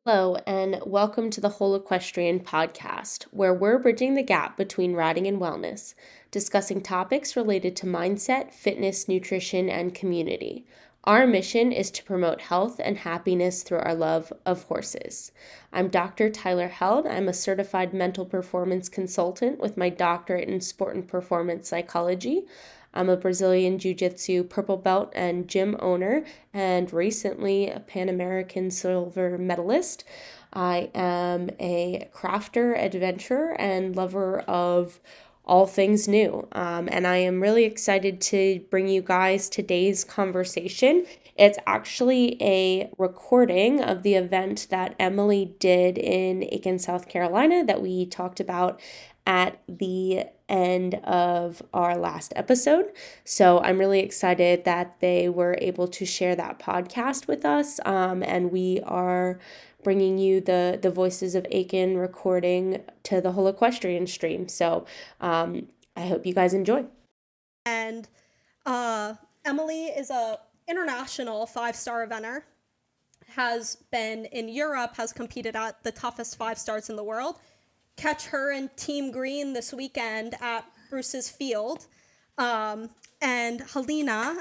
Hello, and welcome to the Whole Equestrian podcast, where we're bridging the gap between riding and wellness, discussing topics related to mindset, fitness, nutrition, and community. Our mission is to promote health and happiness through our love of horses. I'm Dr. Tyler Held. I'm a certified mental performance consultant with my doctorate in sport and performance psychology. I'm a Brazilian Jiu-Jitsu purple belt and gym owner, and recently a Pan American silver medalist. I am a crafter, adventurer, and lover of all things new. And I am really excited to bring you guys today's conversation. It's actually a recording of the event that Emily did in Aiken, South Carolina, that we talked about at the end of our last episode. So I'm really excited that they were able to share that podcast with us. And we are bringing you the Voices of Aiken recording to the Whole Equestrian stream. So I hope you guys enjoy. And Emily is a international 5-star eventer, has been in Europe, has competed at the toughest 5-stars in the world. Catch her in Team Green this weekend at Bruce's Field. And Helena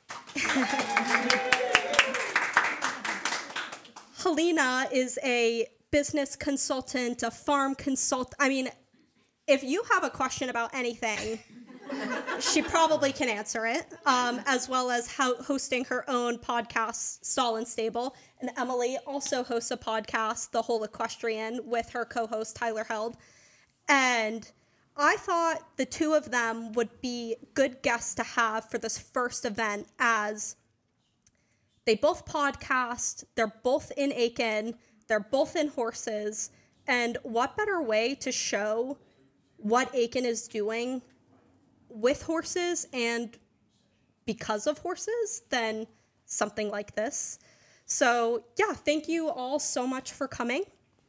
is a business consultant, a farm consultant. I mean, if you have a question about anything, she probably can answer it, as well as hosting her own podcast, Stall and Stable. And Emily also hosts a podcast, The Whole Equestrian, with her co-host, Tyler Held. And I thought the two of them would be good guests to have for this first event, as they both podcast, they're both in Aiken, they're both in horses, and what better way to show what Aiken is doing with horses and because of horses than something like this. So yeah, thank you all so much for coming.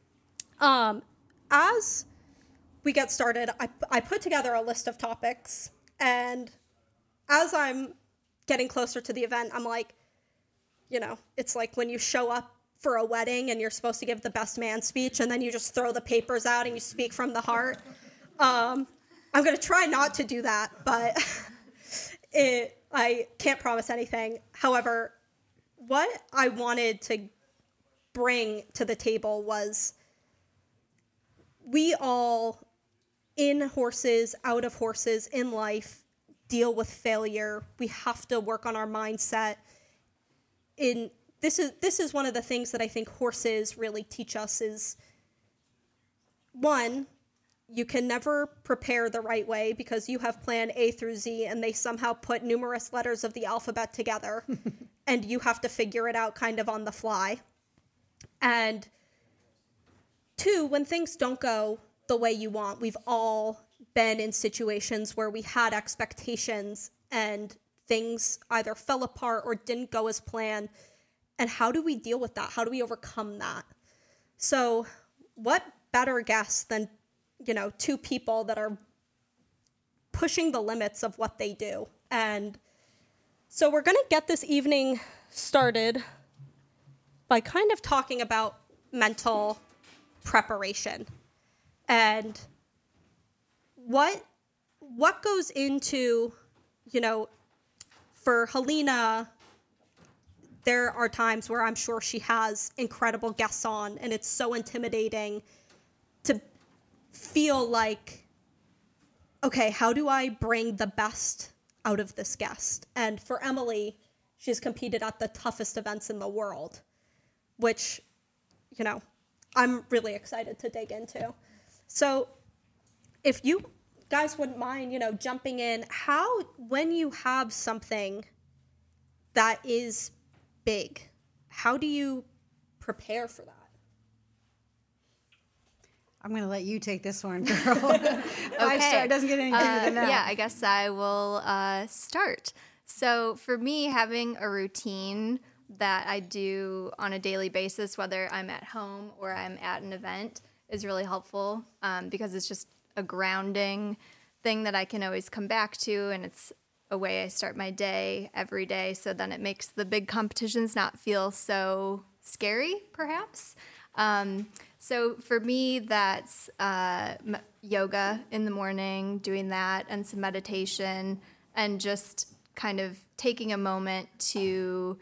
As we get started, I put together a list of topics, and as I'm getting closer to the event, I'm like, it's like when you show up for a wedding and you're supposed to give the best man speech, and then you just throw the papers out and you speak from the heart. I'm going to try not to do that, but I can't promise anything. However, what I wanted to bring to the table was we all, in horses, out of horses, in life, deal with failure. We have to work on our mindset. This is one of the things that I think horses really teach us is, one, you can never prepare the right way because you have plan A through Z and they somehow put numerous letters of the alphabet together and you have to figure it out kind of on the fly. And two, when things don't go the way you want, we've all been in situations where we had expectations and things either fell apart or didn't go as planned. And how do we deal with that? How do we overcome that? So what better guess than two people that are pushing the limits of what they do. And so we're going to get this evening started by kind of talking about mental preparation and what goes into, for Helena, there are times where I'm sure she has incredible guests on and it's so intimidating to feel like, okay, how do I bring the best out of this guest? And for Emily, she's competed at the toughest events in the world, which, I'm really excited to dig into. So if you guys wouldn't mind, jumping in, when you have something that is big, how do you prepare for that? I'm going to let you take this one, girl. 5-star doesn't get any better than that. Yeah, I guess I will start. So for me, having a routine that I do on a daily basis, whether I'm at home or I'm at an event, is really helpful because it's just a grounding thing that I can always come back to, and it's a way I start my day every day, so then it makes the big competitions not feel so scary, perhaps. So for me, that's yoga in the morning, doing that, and some meditation, and just kind of taking a moment to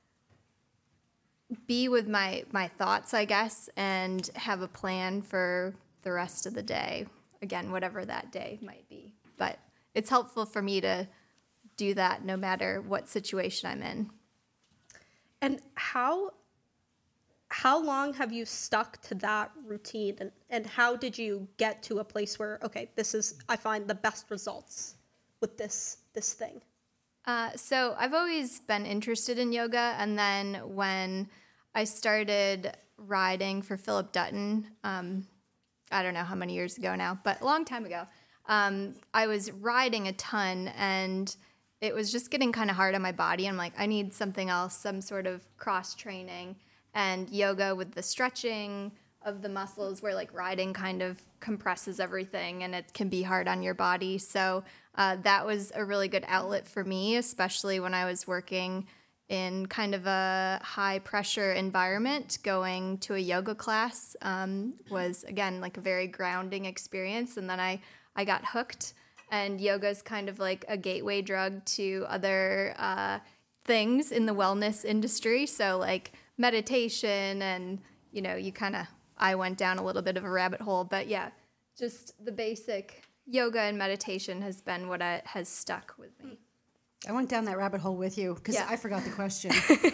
be with my thoughts, I guess, and have a plan for the rest of the day. Again, whatever that day might be. But it's helpful for me to do that no matter what situation I'm in. And how long have you stuck to that routine, and how did you get to a place where, okay, I find the best results with this thing? So I've always been interested in yoga, and then when I started riding for Philip Dutton, I don't know how many years ago now, but a long time ago, I was riding a ton, and it was just getting kind of hard on my body. I'm like, I need something else, some sort of cross training, and yoga with the stretching of the muscles where like riding kind of compresses everything and it can be hard on your body. So that was a really good outlet for me, especially when I was working in kind of a high pressure environment. Going to a yoga class was, again, like a very grounding experience. And then I got hooked, and yoga is kind of like a gateway drug to other things in the wellness industry. So like meditation and, I went down a little bit of a rabbit hole, but yeah, just the basic yoga and meditation has been what has stuck with me. I went down that rabbit hole with you because I forgot the question.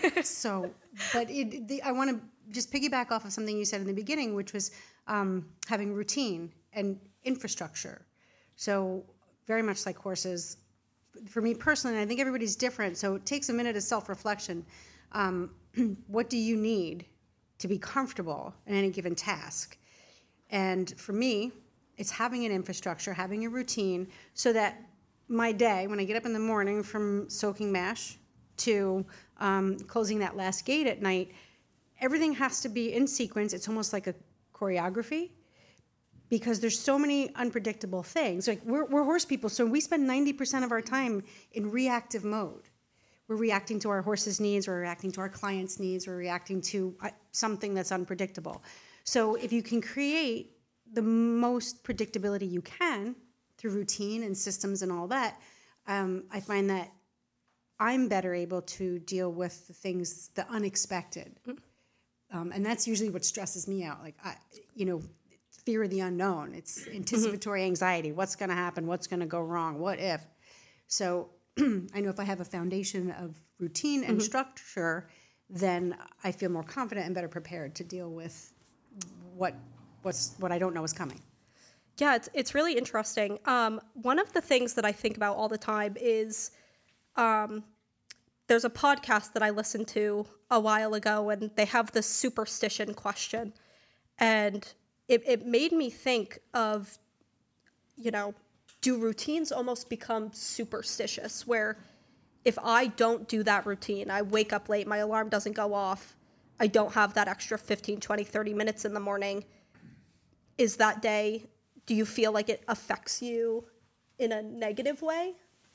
I want to just piggyback off of something you said in the beginning, which was having routine and infrastructure. So very much like horses, for me personally, and I think everybody's different, so it takes a minute of self-reflection. What do you need to be comfortable in any given task? And for me, it's having an infrastructure, having a routine, so that my day, when I get up in the morning from soaking mash to closing that last gate at night, everything has to be in sequence. It's almost like a choreography, because there's so many unpredictable things. Like we're horse people, so we spend 90% of our time in reactive mode. We're reacting to our horse's needs, we're reacting to our client's needs, we're reacting to something that's unpredictable. So if you can create the most predictability you can through routine and systems and all that, I find that I'm better able to deal with the unexpected. And that's usually what stresses me out. Like, fear of the unknown. It's anticipatory anxiety. What's going to happen? What's going to go wrong? What if? So I know if I have a foundation of routine and structure, then I feel more confident and better prepared to deal with what I don't know is coming. Yeah, it's really interesting. One of the things that I think about all the time is there's a podcast that I listened to a while ago, and they have this superstition question. And it made me think of, do routines almost become superstitious, where if I don't do that routine, I wake up late, my alarm doesn't go off, I don't have that extra 15, 20, 30 minutes in the morning, is that day, do you feel like it affects you in a negative way?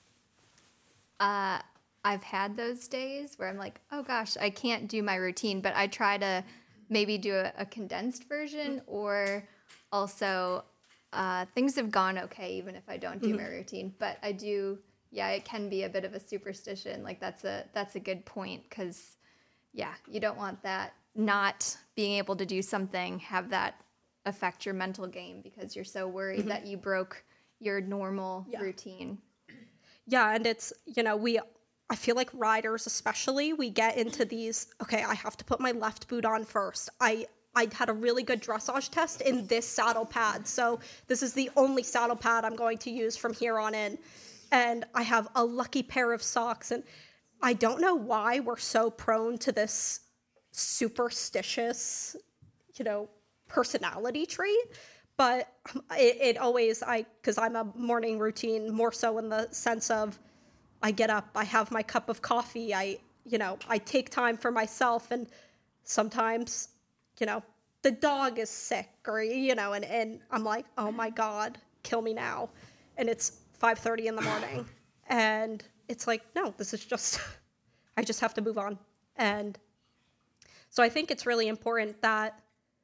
I've had those days where I'm like, oh gosh, I can't do my routine, but I try to maybe do a condensed version, or also things have gone okay even if I don't do my routine. But I do, it can be a bit of a superstition. Like that's a good point, because you don't want that not being able to do something have that affect your mental game, because you're so worried that you broke your normal routine. Yeah, and it's, I feel like riders especially, we get into these, okay, I have to put my left boot on first. I had a really good dressage test in this saddle pad, so this is the only saddle pad I'm going to use from here on in. And I have a lucky pair of socks, and I don't know why we're so prone to this superstitious, personality trait, but it always, because I'm a morning routine, more so in the sense of I get up, I have my cup of coffee, I take time for myself, and sometimes, the dog is sick, or, and I'm like, oh my God, kill me now. And it's 5:30 in the morning, and it's like, no, this is just, I just have to move on. And so I think it's really important that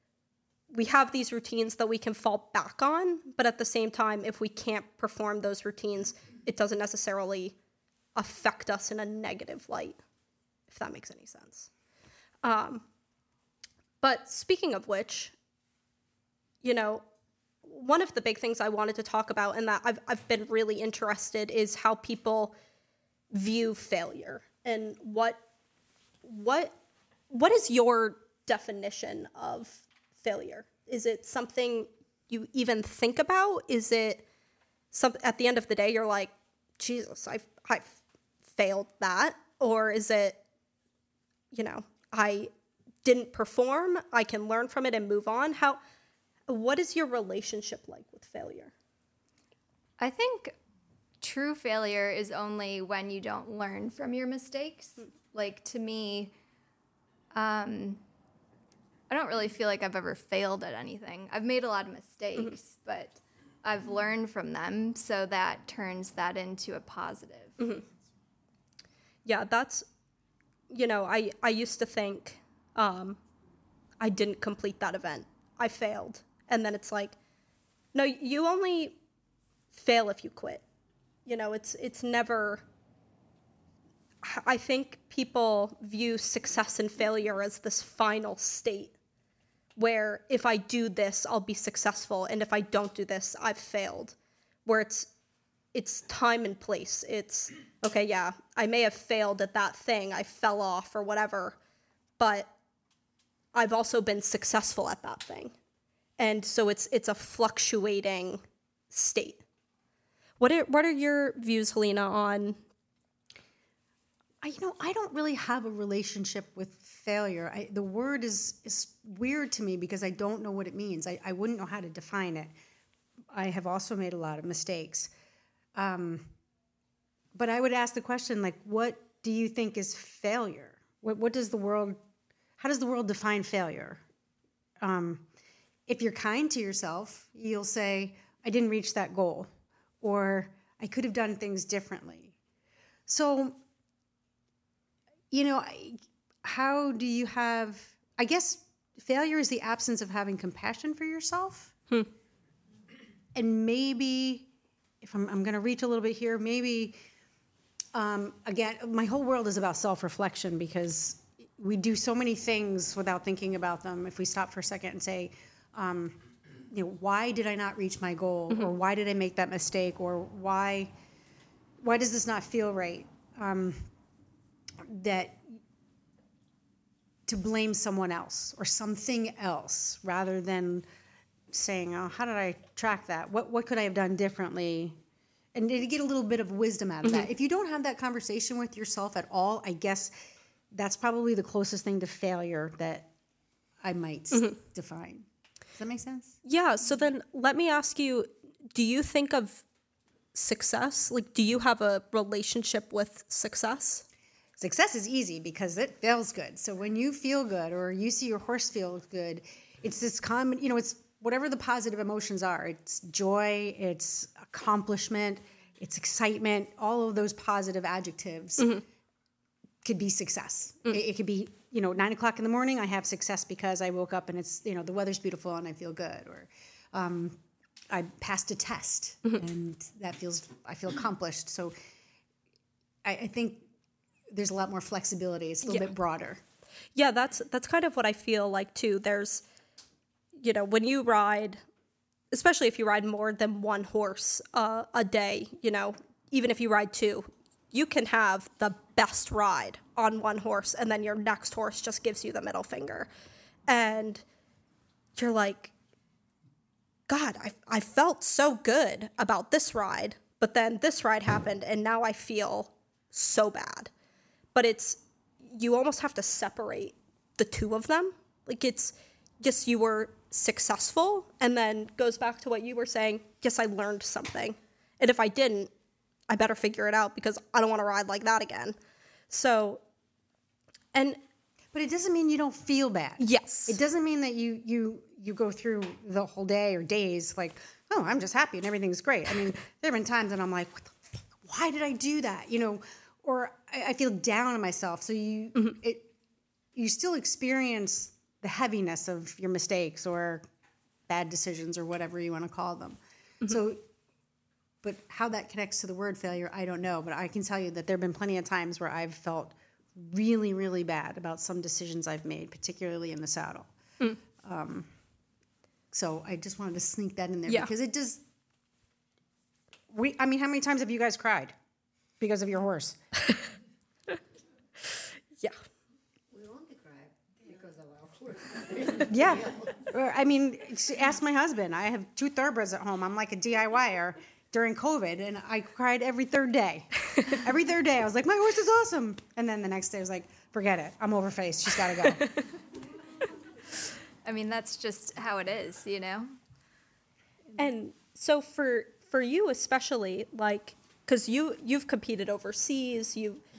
we have these routines that we can fall back on, but at the same time, if we can't perform those routines, it doesn't necessarily affect us in a negative light, if that makes any sense. But speaking of which, you know, one of the big things I wanted to talk about and that I've been really interested is how people view failure and what is your definition of failure? Is it something you even think about? Is it at the end of the day you're like, Jesus, I failed that? Or is it, you know, I didn't perform, I can learn from it and move on? What is your relationship like with failure? I think true failure is only when you don't learn from your mistakes. Like, to me, I don't really feel like I've ever failed at anything. I've made a lot of mistakes, but I've learned from them, so that turns that into a positive. Yeah, that's, you know, I used to think I didn't complete that event. I failed. And then it's like, no, you only fail if you quit. You know, it's never, I think people view success and failure as this final state where if I do this, I'll be successful. And if I don't do this, I've failed. Where it's time and place. It's, okay, yeah, I may have failed at that thing. I fell off or whatever, but I've also been successful at that thing. And so it's a fluctuating state. What are your views, Helena, on? I don't really have a relationship with failure. The word is weird to me because I don't know what it means. I wouldn't know how to define it. I have also made a lot of mistakes. But I would ask the question, like, what do you think is failure? How does the world define failure? If you're kind to yourself, you'll say, I didn't reach that goal, or I could have done things differently. So, you know, how do you have, I guess failure is the absence of having compassion for yourself. And maybe, if I'm going to reach a little bit here, maybe, again, my whole world is about self-reflection because we do so many things without thinking about them. If we stop for a second and say, you know, why did I not reach my goal? Or why did I make that mistake? Or why does this not feel right? That to blame someone else or something else rather than saying, oh, how did I track that? What could I have done differently? And to get a little bit of wisdom out of that. If you don't have that conversation with yourself at all, I guess that's probably the closest thing to failure that I might define. Does that make sense? Yeah, so then let me ask you, do you think of success? Like, do you have a relationship with success? Success is easy because it feels good. So when you feel good or you see your horse feel good, it's this common, you know, it's whatever the positive emotions are. It's joy, it's accomplishment, it's excitement, all of those positive adjectives could be success. It could be, you know, 9 o'clock in the morning, I have success because I woke up and it's, you know, the weather's beautiful and I feel good. Or I passed a test and I feel accomplished. So I think there's a lot more flexibility. It's a little bit broader. Yeah, that's kind of what I feel like too. There's, you know, when you ride, especially if you ride more than one horse a day, you know, even if you ride two, you can have the best ride on one horse and then your next horse just gives you the middle finger. And you're like, God, I felt so good about this ride, but then this ride happened and now I feel so bad. But you almost have to separate the two of them. Like, it's just you were successful, and then goes back to what you were saying, yes, I learned something. And if I didn't, I better figure it out because I don't want to ride like that again. So, but it doesn't mean you don't feel bad. Yes. It doesn't mean that you go through the whole day or days like, oh, I'm just happy and everything's great. I mean, there have been times that I'm like, why did I do that? You know, or I feel down on myself. So you still experience the heaviness of your mistakes or bad decisions or whatever you want to call them. So, but how that connects to the word failure, I don't know. But I can tell you that there have been plenty of times where I've felt really, really bad about some decisions I've made, particularly in the saddle. So I just wanted to sneak that in there because it just. How many times have you guys cried because of your horse? Yeah. We only cry because of our horse. Yeah. Ask my husband. I have 2 thoroughbreds at home. I'm like a DIYer during COVID, and I cried every third day. Every third day, I was like, my horse is awesome. And then the next day, I was like, forget it. I'm overfaced. She's got to go. I mean, that's just how it is, you know? And so for you especially, like, because you've competed overseas,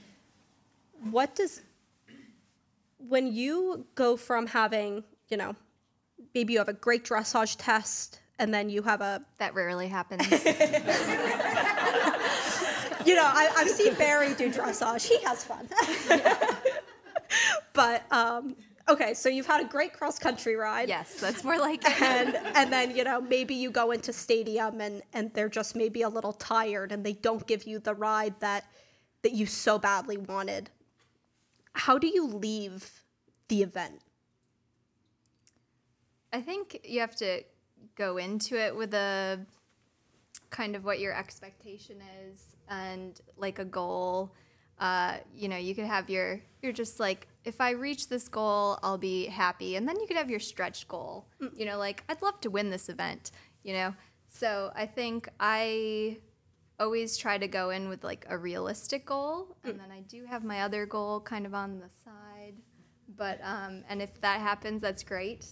when you go from having, maybe you have a great dressage test and then you have That rarely happens. I've seen Barry do dressage. He has fun. But, okay, so you've had a great cross-country ride. Yes, that's more like it. And then, maybe you go into stadium and they're just maybe a little tired and they don't give you the ride that you so badly wanted. How do you leave the event? I think you have to go into it with a kind of what your expectation is and like a goal. You could have you're just like, if I reach this goal, I'll be happy. And then you could have your stretch goal, like I'd love to win this event, So I think I always try to go in with like a realistic goal. And then I do have my other goal kind of on the side. But, and if that happens, that's great.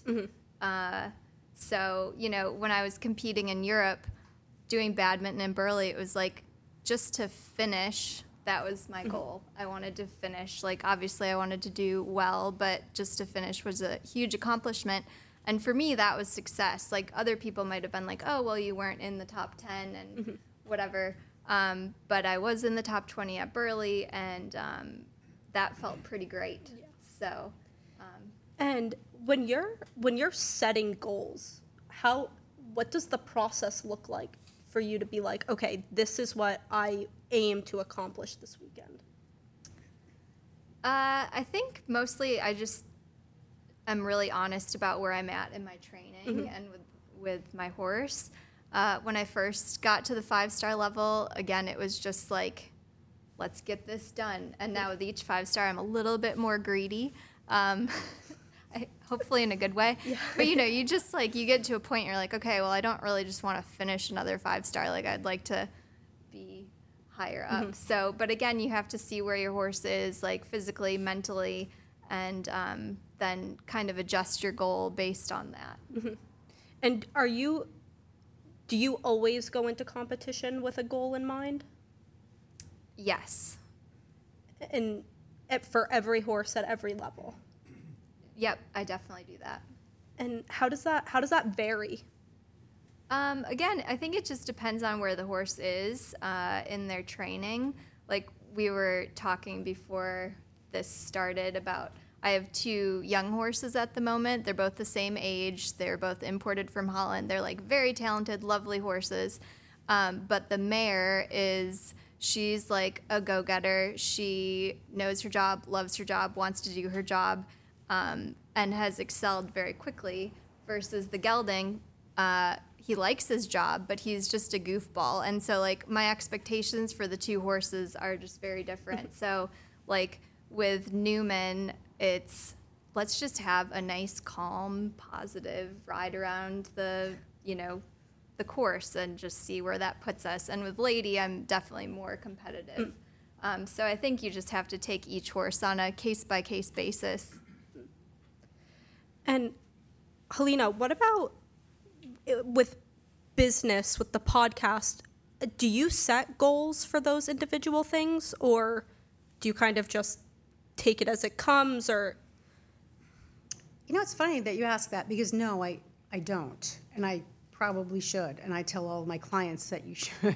So, when I was competing in Europe, doing badminton in Burley, it was like just to finish. That was my goal. I wanted to finish. Like, obviously, I wanted to do well, but just to finish was a huge accomplishment. And for me, that was success. Like, other people might have been like, oh, well, you weren't in the top 10 and whatever. But I was in the top 20 at Burley, and that felt pretty great. Yeah. So. And when you're setting goals, what does the process look like for you to be like, okay, this is what I aim to accomplish this weekend? I think mostly I just am really honest about where I'm at in my training and with my horse. When I first got to the 5-star level, again, it was just like, let's get this done. And now with each 5-star, I'm a little bit more greedy. Hopefully in a good way. Yeah. But, you just like, you get to a point, you're like, okay, well, I don't really just want to finish another 5-star. Like, I'd like to be higher up. So, but again, you have to see where your horse is, like physically, mentally, and then kind of adjust your goal based on that. And do you always go into competition with a goal in mind? Yes. And for every horse at every level? Yep, I definitely do that. And how does that vary? Again, I think it just depends on where the horse is in their training. Like we were talking before this started about, I have 2 young horses at the moment. They're both the same age. They're both imported from Holland. They're like very talented, lovely horses. But the mare she's like a go-getter. She knows her job, loves her job, wants to do her job. And has excelled very quickly, versus the gelding, he likes his job, but he's just a goofball. And so, like, my expectations for the 2 horses are just very different. So, like, with Newman, it's let's just have a nice, calm, positive ride around the course and just see where that puts us. And with Lady, I'm definitely more competitive. So I think you just have to take each horse on a case-by-case basis. And Helena, what about with business, with the podcast? Do you set goals for those individual things, or do you kind of just take it as it comes? Or it's funny that you ask that, because no, I don't, and I probably should, and I tell all of my clients that you should.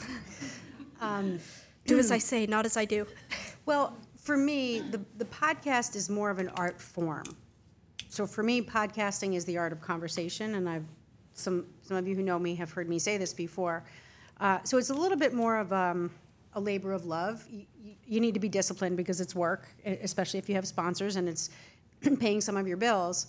Do as I say, not as I do. Well, for me, the podcast is more of an art form. So for me, podcasting is the art of conversation, and I've some of you who know me have heard me say this before. So it's a little bit more of a labor of love. You need to be disciplined because it's work, especially if you have sponsors and it's paying some of your bills.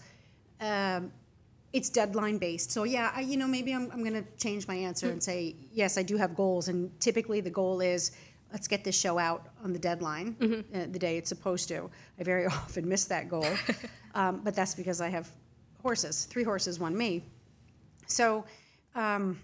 It's deadline based. So yeah, maybe I'm going to change my answer and say, yes, I do have goals. And typically the goal is, let's get this show out on the deadline, the day it's supposed to. I very often miss that goal. But that's because I have horses, 3 horses, 1 me. So, the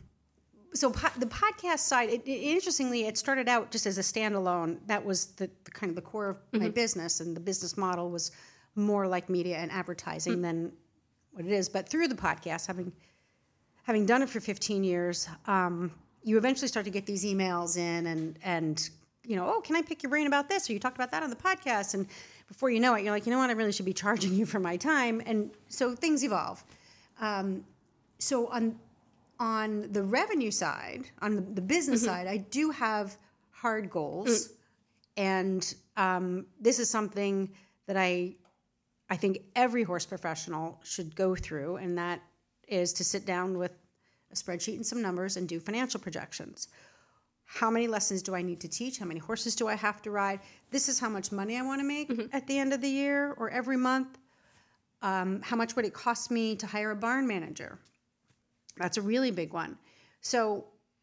podcast side, interestingly, it started out just as a standalone. That was the kind of the core of my business, and the business model was more like media and advertising than what it is. But through the podcast, having done it for 15 years, you eventually start to get these emails in and oh, can I pick your brain about this? Or you talked about that on the podcast. And before you know it, you're like, you know what, I really should be charging you for my time. And so things evolve. So on the revenue side, on the business side, I do have hard goals. And this is something that I think every horse professional should go through, and that is to sit down with a spreadsheet and some numbers and do financial projections. How many lessons do I need to teach? How many horses do I have to ride? This is how much money I want to make at the end of the year or every month. How much would it cost me to hire a barn manager? That's a really big one. So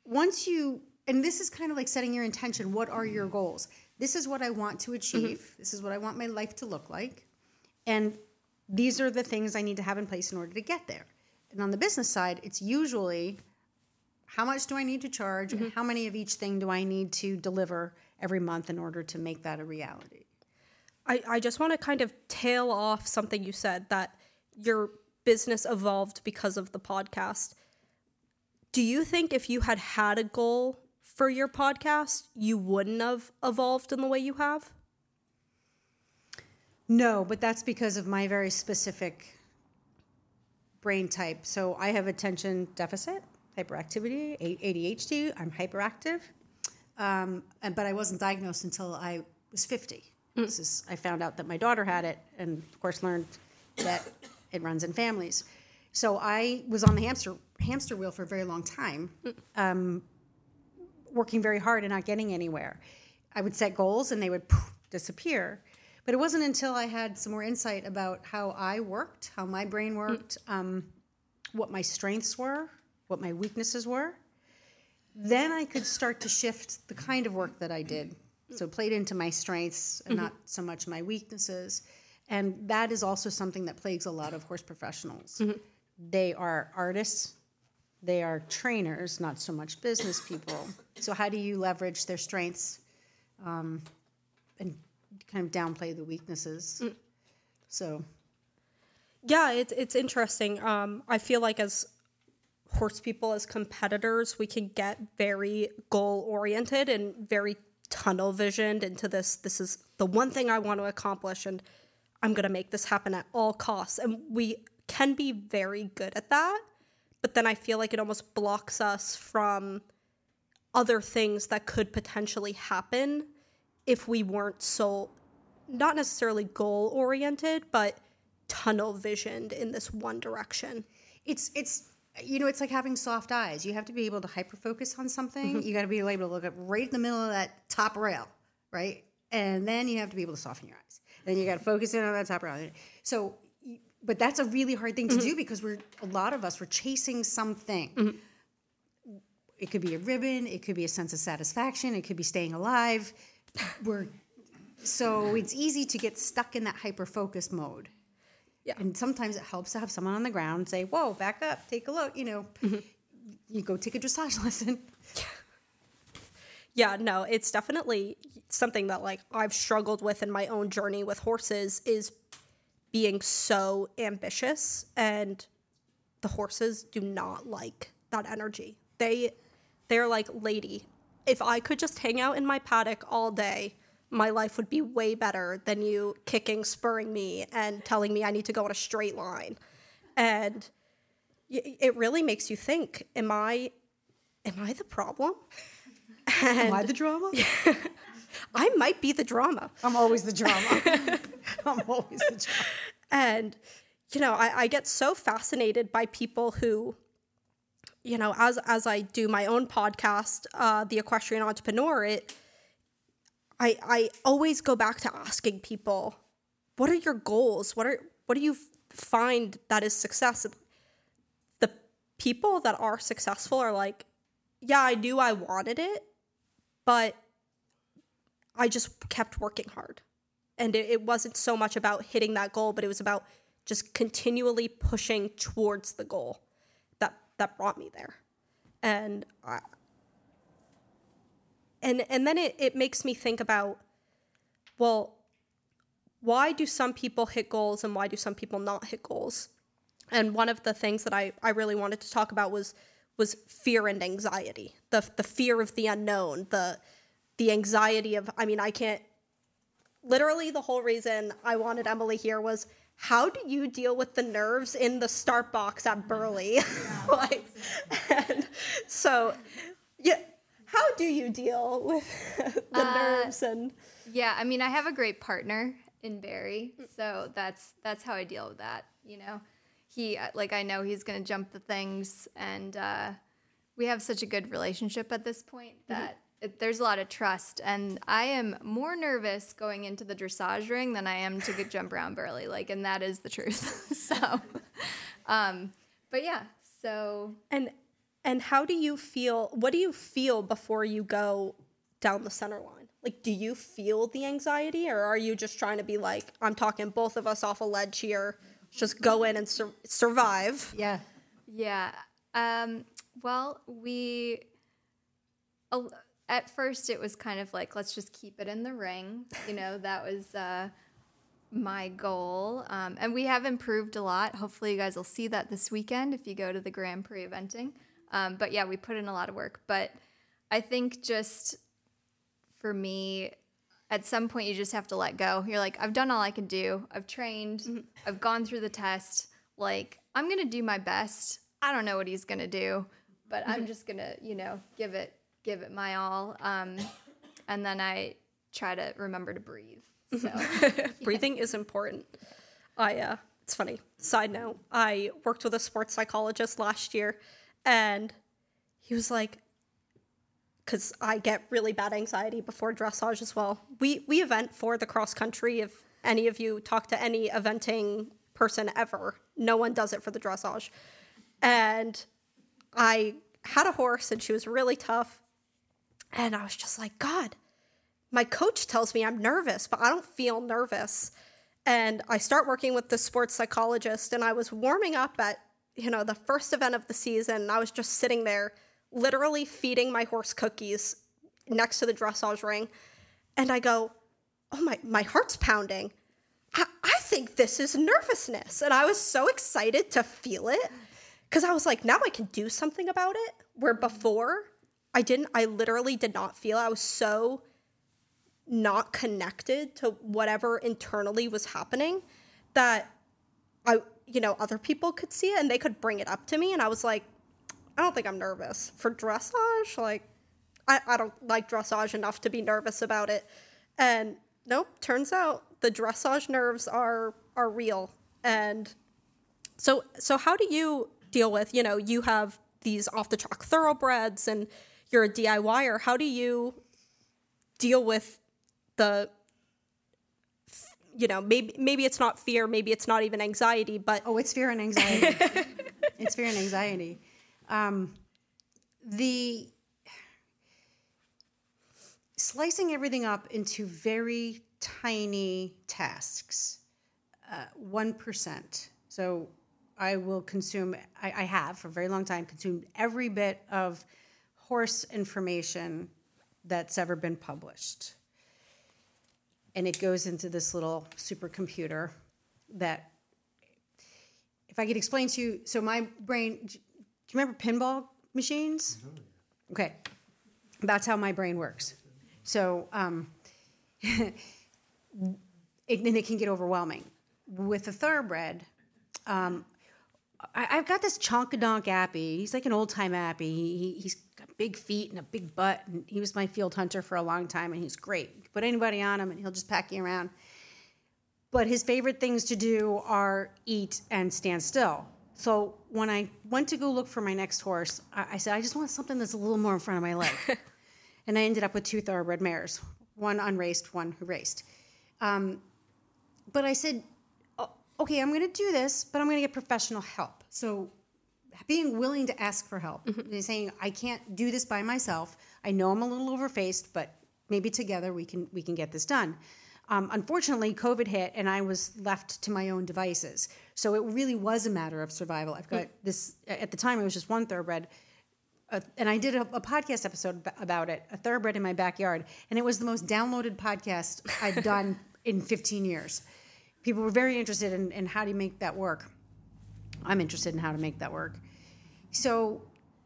and this is kind of like setting your intention. What are your goals? This is what I want to achieve. This is what I want my life to look like. And these are the things I need to have in place in order to get there. And on the business side, it's usually, how much do I need to charge and how many of each thing do I need to deliver every month in order to make that a reality? I just want to kind of tail off something you said, that your business evolved because of the podcast. Do you think if you had a goal for your podcast, you wouldn't have evolved in the way you have? No, but that's because of my very specific brain type. So I have attention deficit, hyperactivity, ADHD. I'm hyperactive. But I wasn't diagnosed until I was 50. I found out that my daughter had it, and of course learned that it runs in families. So I was on the hamster wheel for a very long time, working very hard and not getting anywhere. I would set goals and they would disappear. But it wasn't until I had some more insight about how I worked, how my brain worked, what my strengths were, what my weaknesses were, then I could start to shift the kind of work that I did. So played into my strengths and not so much my weaknesses. And that is also something that plagues a lot of horse professionals. They are artists. They are trainers, not so much business people. So how do you leverage their strengths and kind of downplay the weaknesses? So, yeah, it's interesting. I feel like as horse people, as competitors, we can get very goal oriented and very tunnel visioned into this is the one thing I want to accomplish, and I'm going to make this happen at all costs. And we can be very good at that, but then I feel like it almost blocks us from other things that could potentially happen if we weren't so, not necessarily goal oriented, but tunnel visioned in this one direction. It's like having soft eyes. You have to be able to hyper-focus on something. You got to be able to look up right in the middle of that top rail, right? And then you have to be able to soften your eyes. And then you got to focus in on that top rail. So, but that's a really hard thing to do because a lot of us, we're chasing something. It could be a ribbon. It could be a sense of satisfaction. It could be staying alive. So it's easy to get stuck in that hyper-focus mode. Yeah. And sometimes it helps to have someone on the ground say, whoa, back up, take a look, You go take a dressage lesson. Yeah, no, it's definitely something that I've struggled with in my own journey with horses, is being so ambitious, and the horses do not like that energy. They're like, lady, if I could just hang out in my paddock all day, my life would be way better than you kicking, spurring me, and telling me I need to go in a straight line. And it really makes you think, am I the problem? Am I the drama? I might be the drama. I'm always the drama. And, I get so fascinated by people who you know, as I do my own podcast, The Equestrian Entrepreneur, I always go back to asking people, what are your goals? What do you find that is success? The people that are successful are like, yeah, I knew I wanted it, but I just kept working hard. And it wasn't so much about hitting that goal, but it was about just continually pushing towards the goal that brought me there. And and then it makes me think about, well, why do some people hit goals and why do some people not hit goals? And one of the things that I really wanted to talk about was fear and anxiety, the fear of the unknown, the anxiety of, I mean, I can't, literally the whole reason I wanted Emily here was, how do you deal with the nerves in the start box at Burley? Like, and so, yeah, how do you deal with the nerves? And yeah, I mean, I have a great partner in Barry, so that's how I deal with that. You know, he, like, I know he's going to jump the things, and we have such a good relationship at this point that there's a lot of trust, and I am more nervous going into the dressage ring than I am to jump around Burley, like, and that is the truth. So, but yeah, so. And how do you feel, what do you feel before you go down the center line? Like, do you feel the anxiety, or are you just trying to be like, I'm talking both of us off a ledge here, just go in and survive? Yeah. Yeah. Well, at first it was kind of like, let's just keep it in the ring. You know, that was my goal. And we have improved a lot. Hopefully you guys will see that this weekend if you go to the Grand Prix eventing. But yeah, we put in a lot of work. But I think just for me, at some point you just have to let go. You're like, I've done all I can do. I've trained. I've gone through the test. Like, I'm going to do my best. I don't know what he's going to do, but I'm just going to, you know, give it my all. And then I try to remember to breathe. So Breathing is important. It's funny. Side note, I worked with a sports psychologist last year, and he was like, because I get really bad anxiety before dressage as well. We event for the cross country. If any of you talk to any eventing person ever, no one does it for the dressage. And I had a horse, and she was really tough. And I was just like, God, my coach tells me I'm nervous, but I don't feel nervous. And I start working with the sports psychologist, and I was warming up at, you know, the first event of the season. And I was just sitting there literally feeding my horse cookies next to the dressage ring. And I go, oh, my heart's pounding. I think this is nervousness. And I was so excited to feel it because I was like, now I can do something about it. Where before I literally did not feel. I was so not connected to whatever internally was happening that other people could see it and they could bring it up to me. And I was like, I don't think I'm nervous for dressage. Like, I don't like dressage enough to be nervous about it. And nope, turns out the dressage nerves are real. And so how do you deal with, you have these off the track thoroughbreds and you're a DIYer. How do you deal with the, maybe it's not fear, maybe it's not even anxiety, but... Oh, it's fear and anxiety. It's fear and anxiety. The slicing everything up into very tiny tasks, 1%. So I will consume, I have for a very long time consumed every bit of horse information that's ever been published. And it goes into this little supercomputer that, if I could explain to you, so my brain, do you remember pinball machines? Okay, that's how my brain works. So, and it can get overwhelming. With a thoroughbred, I've got this Chonkadonk Appy. He's like an old-time Appy. He's got big feet and a big butt, and he was my field hunter for a long time, and he's great. You can put anybody on him, and he'll just pack you around. But his favorite things to do are eat and stand still. So when I went to go look for my next horse, I said, I just want something that's a little more in front of my leg. And I ended up with 2 thoroughbred mares, one unraced, one who raced. But I said, okay, I'm going to do this, but I'm going to get professional help. So being willing to ask for help, saying, I can't do this by myself. I know I'm a little overfaced, but maybe together we can get this done. Unfortunately, COVID hit, and I was left to my own devices. So it really was a matter of survival. I've got this, at the time, it was just 1 thoroughbred. And I did a podcast episode about it, a thoroughbred in my backyard. And it was the most downloaded podcast I'd done in 15 years. People were very interested in how do you make that work. I'm interested in how to make that work. So,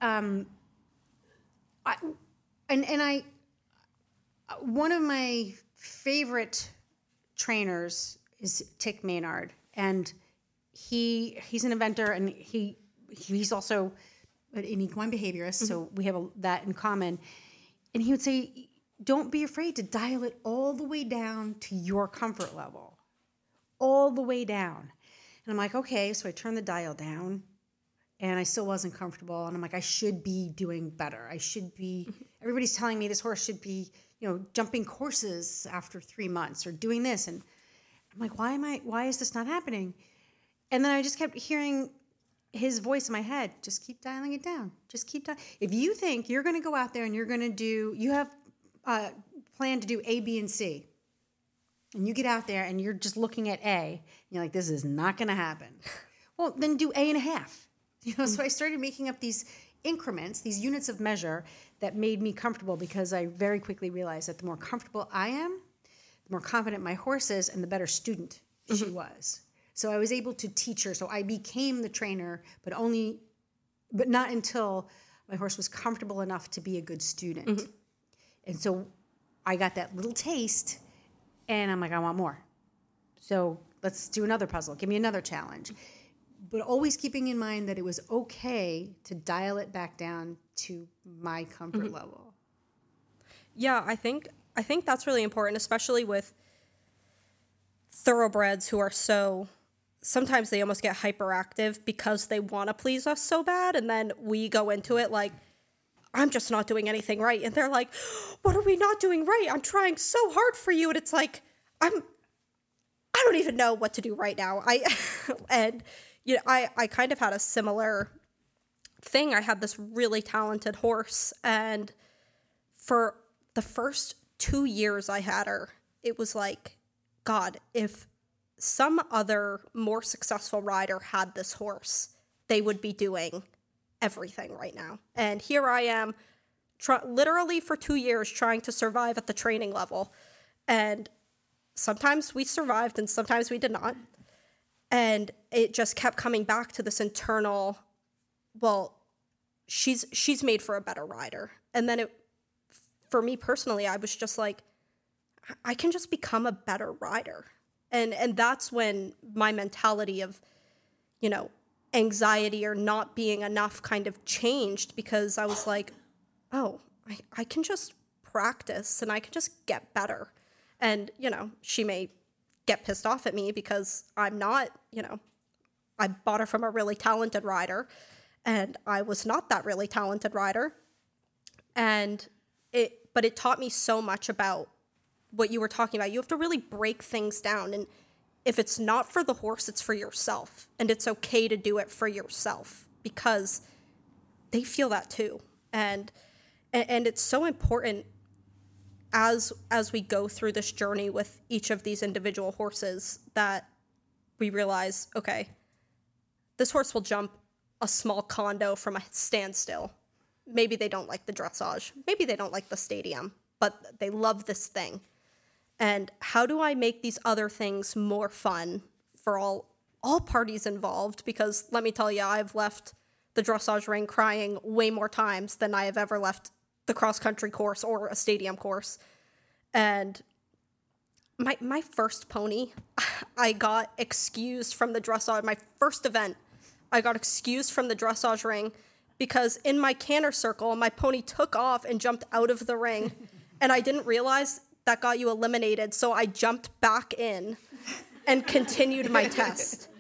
one of my favorite trainers is Tick Maynard, and he's an inventor, and he's also an equine behaviorist, so we have that in common. And he would say, don't be afraid to dial it all the way down to your comfort level, all the way down. And I'm like, okay, so I turned the dial down, and I still wasn't comfortable. And I'm like, I should be doing better. I should be, everybody's telling me this horse should be, jumping courses after 3 months or doing this. And I'm like, why is this not happening? And then I just kept hearing his voice in my head, just keep dialing it down. Just keep dialing. If you think you're going to go out there and you have planned to do A, B, and C, and you get out there and you're just looking at A, and you're like, this is not going to happen. Well, then do A and a half. So I started making up these increments, these units of measure that made me comfortable, because I very quickly realized that the more comfortable I am, the more confident my horse is, and the better student she was. So I was able to teach her. So I became the trainer, but not until my horse was comfortable enough to be a good student. And so I got that little taste, and I'm like, I want more. So let's do another puzzle. Give me another challenge. But always keeping in mind that it was okay to dial it back down to my comfort level. Yeah, I think that's really important, especially with thoroughbreds who are sometimes they almost get hyperactive because they want to please us so bad, and then we go into it like, I'm just not doing anything right, and they're like, what are we not doing right? I'm trying so hard for you, and it's like, I don't even know what to do right now. I kind of had a similar thing. I had this really talented horse, and for the first 2 years I had her, it was like, God, if some other more successful rider had this horse, they would be doing everything right now. And here I am, literally for 2 years trying to survive at the training level. And sometimes we survived and sometimes we did not. And it just kept coming back to this internal, well, she's made for a better rider. And then for me personally, I was just like, I can just become a better rider. And that's when my mentality of, anxiety or not being enough kind of changed, because I was like, oh, I can just practice and I can just get better. And, she may get pissed off at me because I'm not, I bought her from a really talented rider, and I was not that really talented rider. But it taught me so much about what you were talking about. You have to really break things down. And if it's not for the horse, it's for yourself. And it's okay to do it for yourself, because they feel that too. And it's so important as we go through this journey with each of these individual horses that we realize, okay, this horse will jump a small condo from a standstill. Maybe they don't like the dressage. Maybe they don't like the stadium, but they love this thing. And how do I make these other things more fun for all parties involved? Because let me tell you, I've left the dressage ring crying way more times than I have ever left the cross-country course or a stadium course. And my first pony, I got excused from the dressage. My first event, I got excused from the dressage ring because in my canter circle, my pony took off and jumped out of the ring. And I didn't realize that got you eliminated, so I jumped back in and continued my test.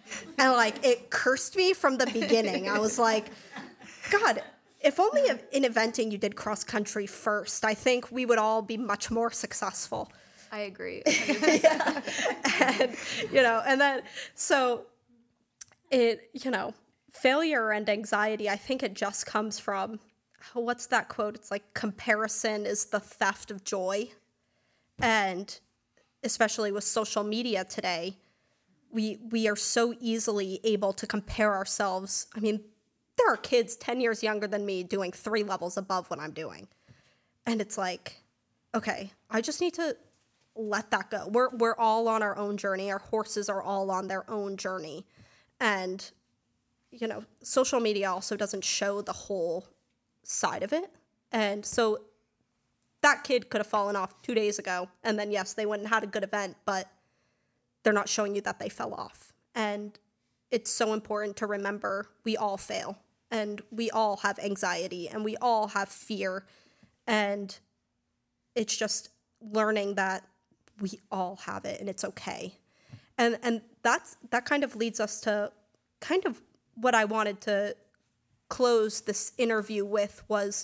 And like it cursed me from the beginning. I was like, God, if only in eventing you did cross country first, I think we would all be much more successful. I agree. Yeah. And, and then, so it, failure and anxiety, I think it just comes from, what's that quote? It's like, comparison is the theft of joy. And especially with social media today, we are so easily able to compare ourselves. I mean, there are kids 10 years younger than me doing 3 levels above what I'm doing. And it's like, okay, I just need to let that go. We're all on our own journey. Our horses are all on their own journey. And, social media also doesn't show the whole side of it. And so that kid could have fallen off 2 days ago. And then, yes, they went and had a good event, but they're not showing you that they fell off. And it's so important to remember we all fail. And we all have anxiety. And we all have fear. And it's just learning that we all have it and it's okay. And that kind of leads us to kind of what I wanted to close this interview with was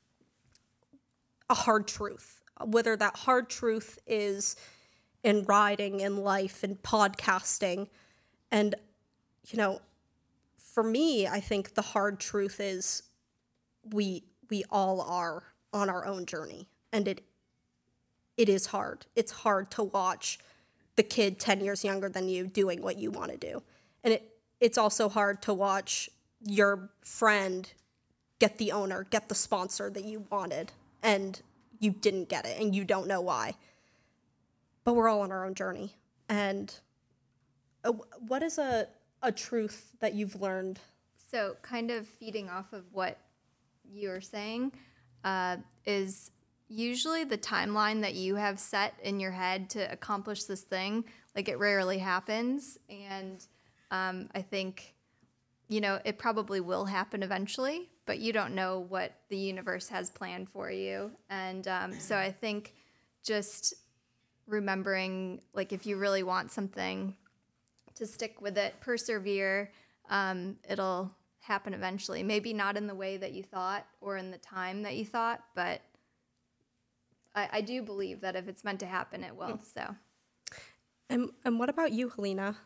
a hard truth. Whether that hard truth is in riding, in life, in podcasting. And, for me, I think the hard truth is we all are on our own journey. And it is hard. It's hard to watch the kid 10 years younger than you doing what you want to do. And it's also hard to watch your friend get the owner, get the sponsor that you wanted, and you didn't get it, and you don't know why. But we're all on our own journey. And what is a truth that you've learned? So kind of feeding off of what you were saying is usually the timeline that you have set in your head to accomplish this thing, like it rarely happens. And I think, it probably will happen eventually, but you don't know what the universe has planned for you. And so I think just remembering, like, if you really want something, to stick with it, persevere, it'll happen eventually. Maybe not in the way that you thought or in the time that you thought, but I do believe that if it's meant to happen, it will. So, and what about you, Helena?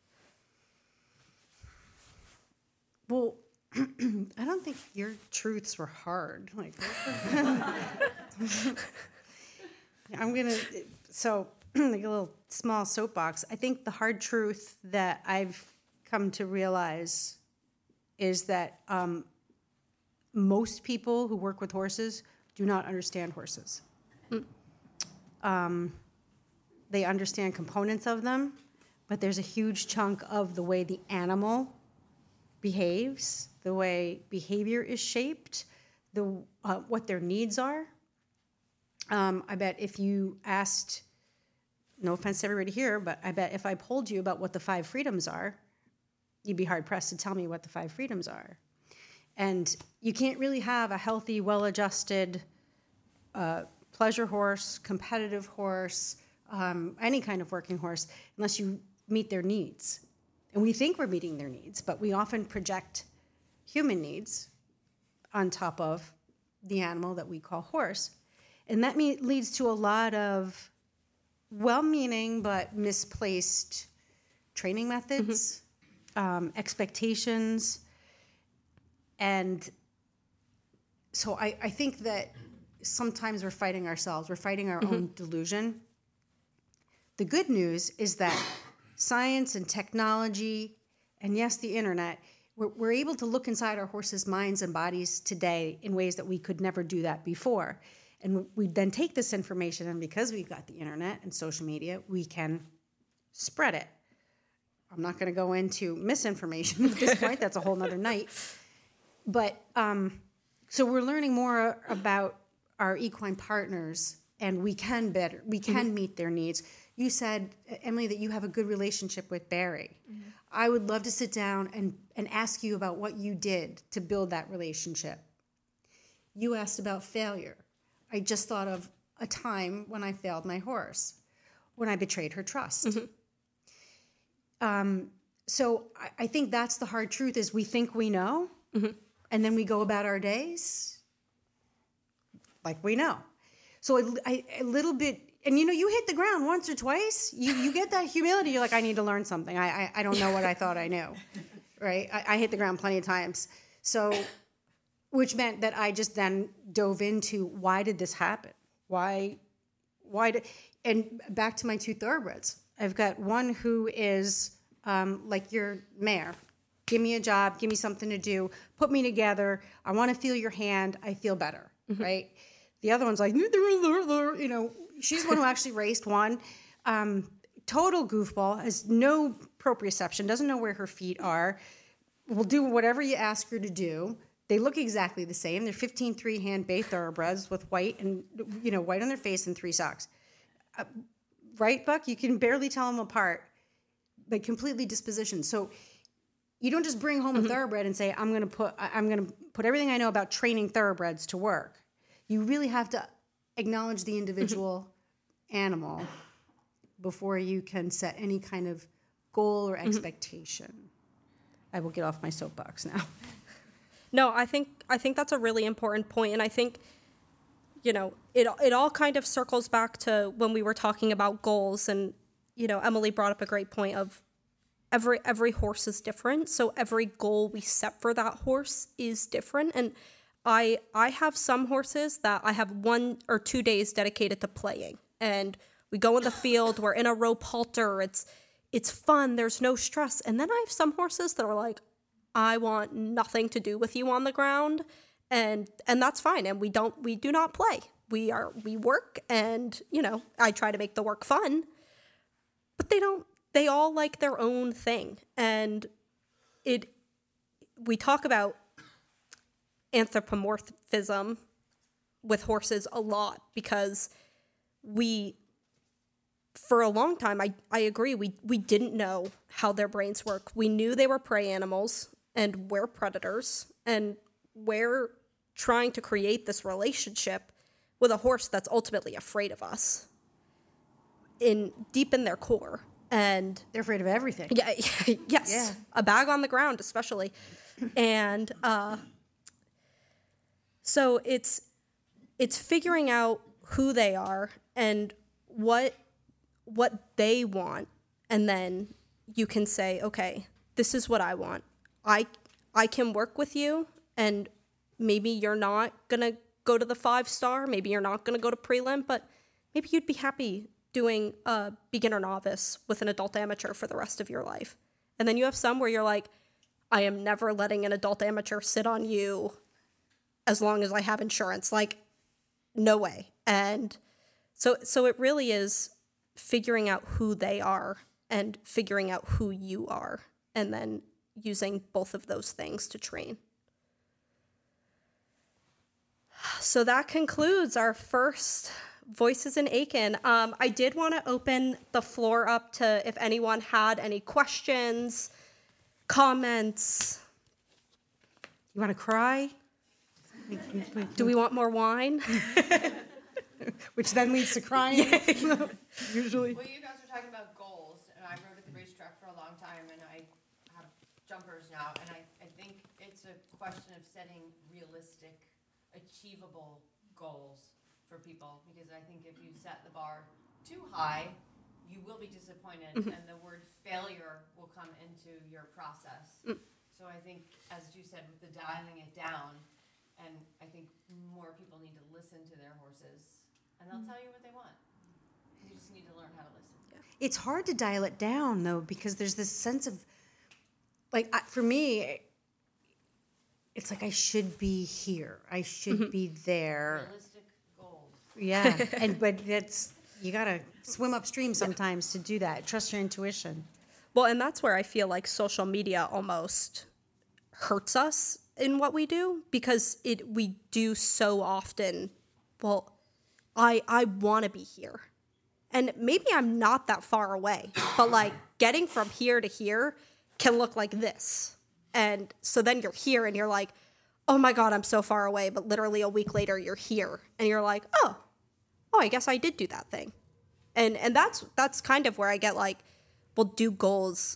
Well, I don't think your truths were hard. Like, I'm gonna like a little small soapbox. I think the hard truth that I've come to realize is that most people who work with horses do not understand horses. They understand components of them, but there's a huge chunk of the way the animal behaves, the way behavior is shaped, what their needs are. I bet if you asked, no offense to everybody here, but I bet if I polled you about what the 5 freedoms are, you'd be hard-pressed to tell me what the 5 freedoms are. And you can't really have a healthy, well-adjusted pleasure horse, competitive horse, any kind of working horse, unless you meet their needs. And we think we're meeting their needs, but we often project human needs on top of the animal that we call horse. And that leads to a lot of well-meaning but misplaced training methods, expectations. And so I think that sometimes we're fighting ourselves. We're fighting our own delusion. The good news is that science and technology, and yes, the internet, we're able to look inside our horses' minds and bodies today in ways that we could never do that before. And we then take this information, and because we've got the internet and social media, we can spread it. I'm not going to go into misinformation at this point. That's a whole nother night. But so we're learning more about our equine partners, and we can meet their needs. You said, Emily, that you have a good relationship with Barry. Mm-hmm. I would love to sit down and ask you about what you did to build that relationship. You asked about failure. I just thought of a time when I failed my horse, when I betrayed her trust. Mm-hmm. So I think that's the hard truth is we think we know, and then we go about our days like we know. So a little bit, and you hit the ground once or twice, you get that humility. You're like, I need to learn something. I don't know what I thought I knew, right? I hit the ground plenty of times. So, which meant that I just then dove into why did this happen? Why did, and back to my 2 thoroughbreds. I've got one who is like your mare. Give me a job, give me something to do, put me together. I want to feel your hand. I feel better, right? The other one's like, she's the one who actually raced one. Total goofball, has no proprioception, doesn't know where her feet are, will do whatever you ask her to do. They look exactly the same. They're 15-3 hand bay thoroughbreds with white and white on their face and 3 socks. Right, Buck? You can barely tell them apart, but completely dispositioned. So you don't just bring home a thoroughbred and say, I'm going to put everything I know about training thoroughbreds to work. You really have to acknowledge the individual animal before you can set any kind of goal or expectation. I will get off my soapbox now. No, I think that's a really important point, and I think it all kind of circles back to when we were talking about goals, and Emily brought up a great point of every horse is different, so every goal we set for that horse is different. And I have some horses that I have 1 or 2 days dedicated to playing, and we go in the field, we're in a rope halter, it's fun, there's no stress. And then I have some horses that are like, I want nothing to do with you on the ground, and that's fine, and we do not play. We work, and I try to make the work fun, but they all like their own thing. And we talk about anthropomorphism with horses a lot because for a long time, I agree, we didn't know how their brains work. We knew they were prey animals and we're predators, and we're trying to create this relationship with a horse that's ultimately afraid of us deep in their core. And they're afraid of everything. Yeah, yes. Yeah. A bag on the ground, especially. And so it's figuring out who they are and what they want, and then you can say, okay, this is what I want. I can work with you, and maybe you're not gonna go to the 5-star, maybe you're not gonna go to prelim, but maybe you'd be happy doing a beginner novice with an adult amateur for the rest of your life. And then you have some where you're like, I am never letting an adult amateur sit on you as long as I have insurance. Like, no way. And so it really is figuring out who they are and figuring out who you are, and then using both of those things to train. So that concludes our first Voices in Aiken. I did want to open the floor up to if anyone had any questions, comments. You want to cry? Do we want more wine? Which then leads to crying. Usually. Well, you guys are talking about goals, and I rode at the racetrack for a long time, and I have jumpers now, and I think it's a question of setting realistic, achievable goals for people, because I think if you set the bar too high, you will be disappointed, and the word failure will come into your process. So I think, as you said, with the dialing it down, and I think more people need to listen to their horses, and they'll tell you what they want. You just need to learn how to listen. Yeah. It's hard to dial it down, though, because there's this sense of, like, for me, it's like I should be here. I should be there. Realistic goals. Yeah, but you gotta swim upstream sometimes to do that. Trust your intuition. Well, and that's where I feel like social media almost hurts us in what we do, because we do so often, well, I want to be here. And maybe I'm not that far away, but like getting from here to here can look like this. And so then you're here and you're like, oh my God, I'm so far away. But literally a week later, you're here and you're like, oh, I guess I did do that thing. And that's kind of where I get like, well, do goals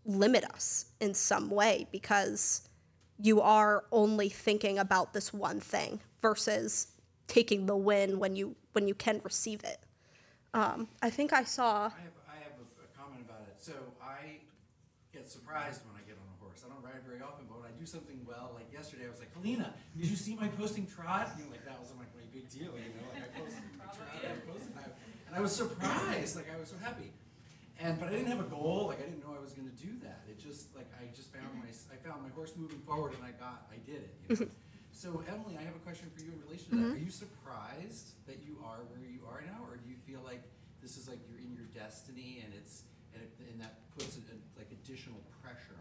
limit us in some way because you are only thinking about this one thing versus taking the win when you can receive it. I think I saw. I have a comment about it. So I get surprised when I get on a horse. I don't ride very often, but when I do something well, like yesterday, I was like, Helena, did you see my posting trot? And like that was like my big deal, you know. Like I posted trot, and I was surprised. Like I was so happy. But I didn't have a goal. Like I didn't know I was going to do that. It just like I found my horse moving forward, and I did it. You know? So Emily, I have a question for you in relation to that. Are you surprised that you are where you are now, or do you feel like this is like you're in your destiny, and that puts like additional pressure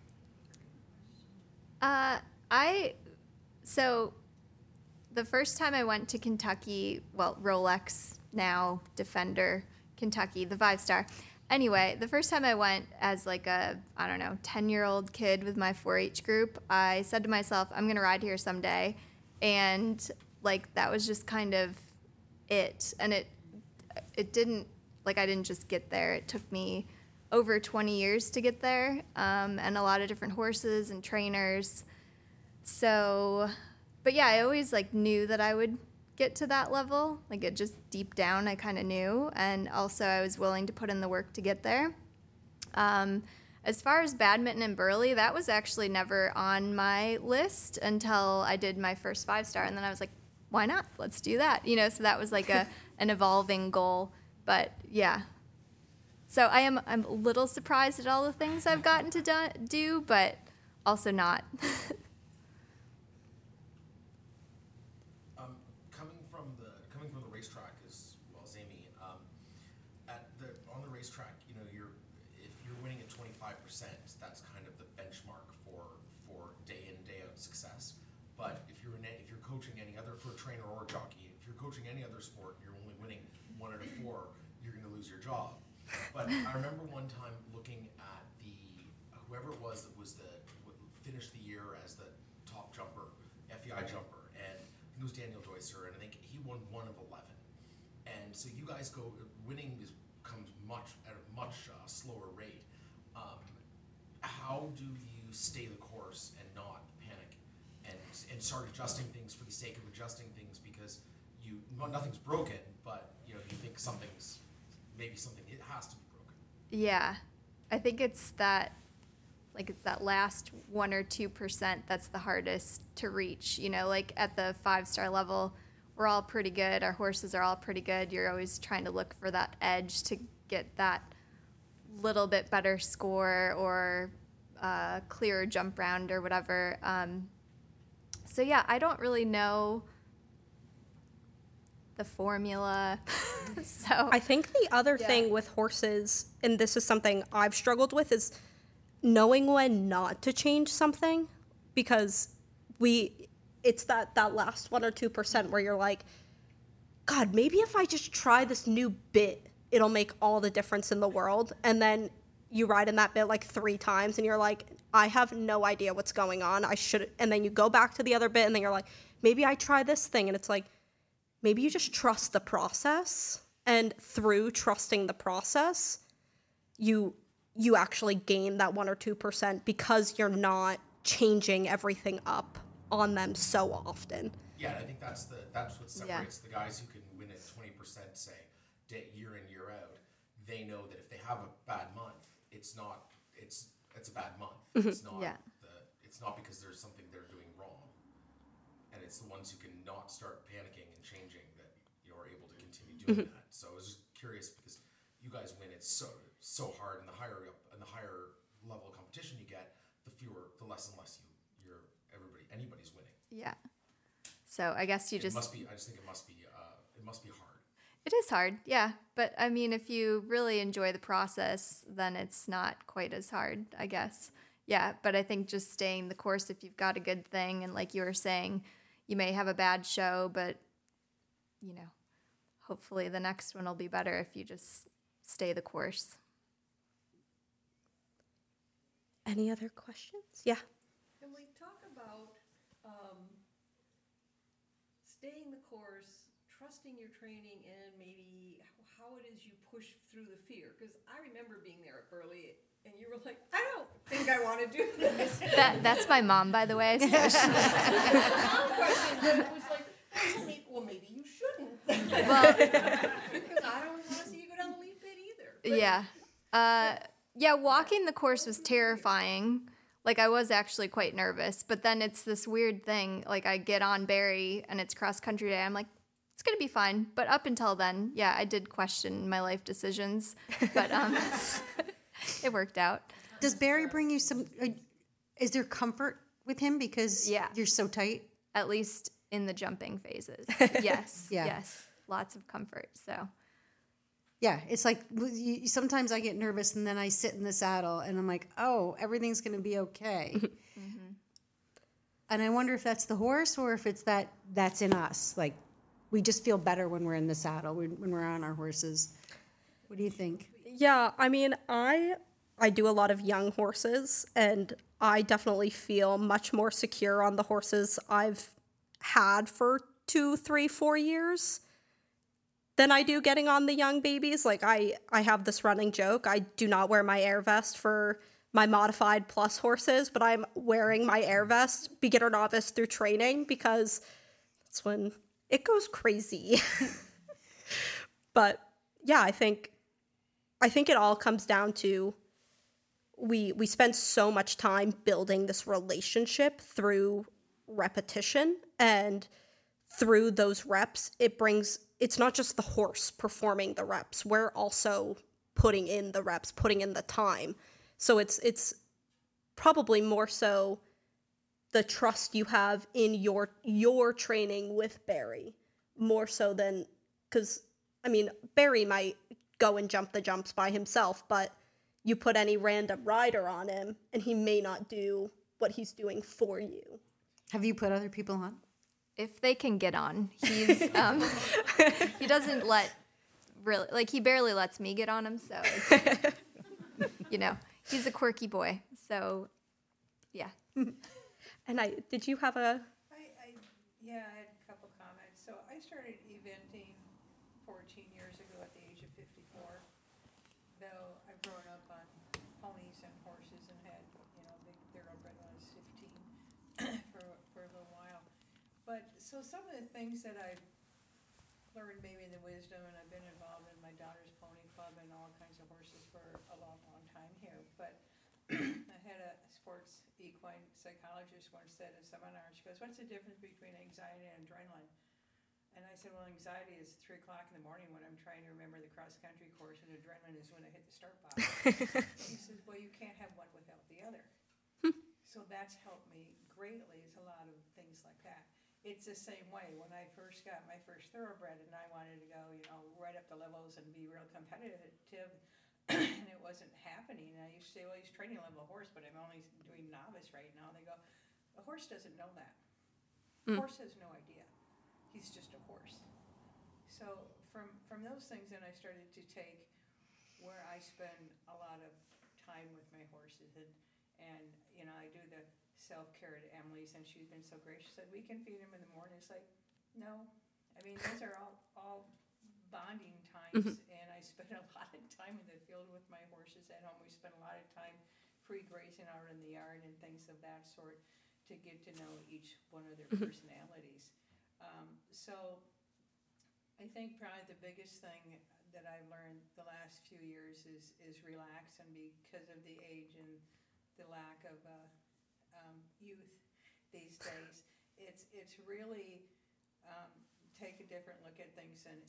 on you? So the first time I went to Kentucky, well, Rolex, now Defender, Kentucky, the 5-star. Anyway, the first time I went as like a, 10-year-old kid with my 4-H group, I said to myself, I'm going to ride here someday. And like, that was just kind of it. And it didn't, like, I didn't just get there. It took me over 20 years to get there, and a lot of different horses and trainers. So, but yeah, I always like knew that I would get to that level. Like it just deep down, I kind of knew. And also I was willing to put in the work to get there. As far as badminton and Burley, that was actually never on my list until I did my first 5-star. And then I was like, why not? Let's do that. You know, so that was like an evolving goal. But yeah. So I'm a little surprised at all the things I've gotten to do, but also not. Coming from the racetrack as well as Amy, on the racetrack, you know, if you're winning at 25%, that's kind of the benchmark for day in day out success. But if you're coaching any other, for a trainer or a jockey, if you're coaching any other sport and you're only winning 1 out of 4, you're going to lose your job. But I remember one time looking at whoever it was that finished the year as the top jumper, FEI jumper, and it was Daniel Joycer, and I think he won 1 of 11. And so you guys winning comes at a much slower rate. How do you stay the course and not panic and start adjusting things for the sake of adjusting things because nothing's broken, but you think maybe something it has to be broken. Yeah, I think it's that last 1 or 2% that's the hardest to reach. You know, like at the 5-star level, we're all pretty good. Our horses are all pretty good. You're always trying to look for that edge to get that little bit better score or clearer jump round or whatever. So yeah, I don't really know the formula. So I think the other thing with horses, and this is something I've struggled with, is knowing when not to change something, because it's that last 1 or 2% where you're like, God, maybe if I just try this new bit, it'll make all the difference in the world. And then you ride in that bit like 3 times and you're like, I have no idea what's going on. And then you go back to the other bit and then you're like, maybe I try this thing. And it's like, maybe you just trust the process. And through trusting the process, you actually gain that 1 or 2% because you're not changing everything up on them so often. Yeah, I think that's what separates the guys who can win at 20%, say, year in, year out. They know that if they have a bad month, it's a bad month. Mm-hmm. It's not it's not because there's something they're doing wrong. And it's the ones who can not start panicking and changing that you're able to continue doing that. So I was just curious because you guys win it so hard, and the higher level of competition you get, the less and less anybody's winning. Yeah. So I guess I just think it must be hard. It is hard, yeah. But I mean, if you really enjoy the process, then it's not quite as hard, I guess. Yeah, but I think just staying the course, if you've got a good thing, and like you were saying, you may have a bad show, but hopefully the next one will be better if you just stay the course. Any other questions? Yeah. Can we talk about staying the course, trusting your training, and maybe how it is you push through the fear? Because I remember being there at Burley and you were like, I don't think I want to do this. That's my mom, by the way. So Mom question, but it was like, well, maybe you shouldn't. well, Because I don't want to see you go down the leaf pit either. yeah. Yeah, walking the course was terrifying. Like, I was actually quite nervous. But then it's this weird thing. Like, I get on Barry, and it's cross-country day. I'm like, it's going to be fine. But up until then, yeah, I did question my life decisions. But it worked out. Does Barry bring you some? Is there comfort with him because Yeah. you're so tight? At least in the jumping phases. Yes. Yeah. Yes. Lots of comfort. So, Yeah, it's like sometimes I get nervous and then I sit in the saddle and I'm like, oh, everything's going to be okay. And I wonder if that's the horse or if it's that's in us. Like, we just feel better when we're in the saddle, when we're on our horses. What do you think? Yeah, I mean, I do a lot of young horses, and I definitely feel much more secure on the horses I've had for 2, 3, 4 years than I do getting on the young babies. Like, I have this running joke. I do not wear my air vest for my modified plus horses, but I'm wearing my air vest, beginner novice through training, because that's when it goes crazy. But yeah, I think it all comes down to we spend so much time building this relationship through repetition, and through those reps, it's not just the horse performing the reps. We're also putting in the reps, putting in the time. So it's probably more so the trust you have in your training with Barry, more so than, because, I mean, Barry might go and jump the jumps by himself, but you put any random rider on him and he may not do what he's doing for you. Have you put other people on? if they can get on, he's he doesn't let really, like, he barely lets me get on him. So it's, he's a quirky boy. So yeah. And did you have a? Yeah, I had a couple comments. So I started eventing 14 years ago at the age of 54. Though I've grown up on ponies and horses and had, big thoroughbred when I was 15 for a little while. But so some of the things that I've learned maybe in the wisdom, and I've been involved in my daughter's pony club and all kinds of horses for a long, long time here. But I had a sports equine psychologist once said in a seminar, she goes, "What's the difference between anxiety and adrenaline?" And I said, "Well, anxiety is 3 o'clock in the morning when I'm trying to remember the cross-country course, and adrenaline is when I hit the start box." He says, "Well, you can't have one without the other." So that's helped me greatly. It's a lot of things like that. It's the same way. When I first got my first thoroughbred and I wanted to go, right up the levels and be real competitive, and it wasn't happening. And I used to say, "Well, he's training level horse, but I'm only doing novice right now." And they go, "The horse doesn't know that. Horse has no idea. He's just a horse." So from those things, then I started to take where I spend a lot of time with my horses, and I do the self-care at Emily's, and she's been so great. She said, "We can feed him in the morning." It's like, no. I mean, those are all bonding times, and I spend a lot of time in the field with my horses at home. We spend a lot of time free grazing out in the yard and things of that sort to get to know each one of their personalities. So I think probably the biggest thing that I've learned the last few years is relax, and because of the age and the lack of youth these days, it's really take a different look at things and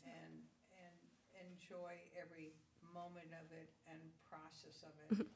enjoy every moment of it and process of it.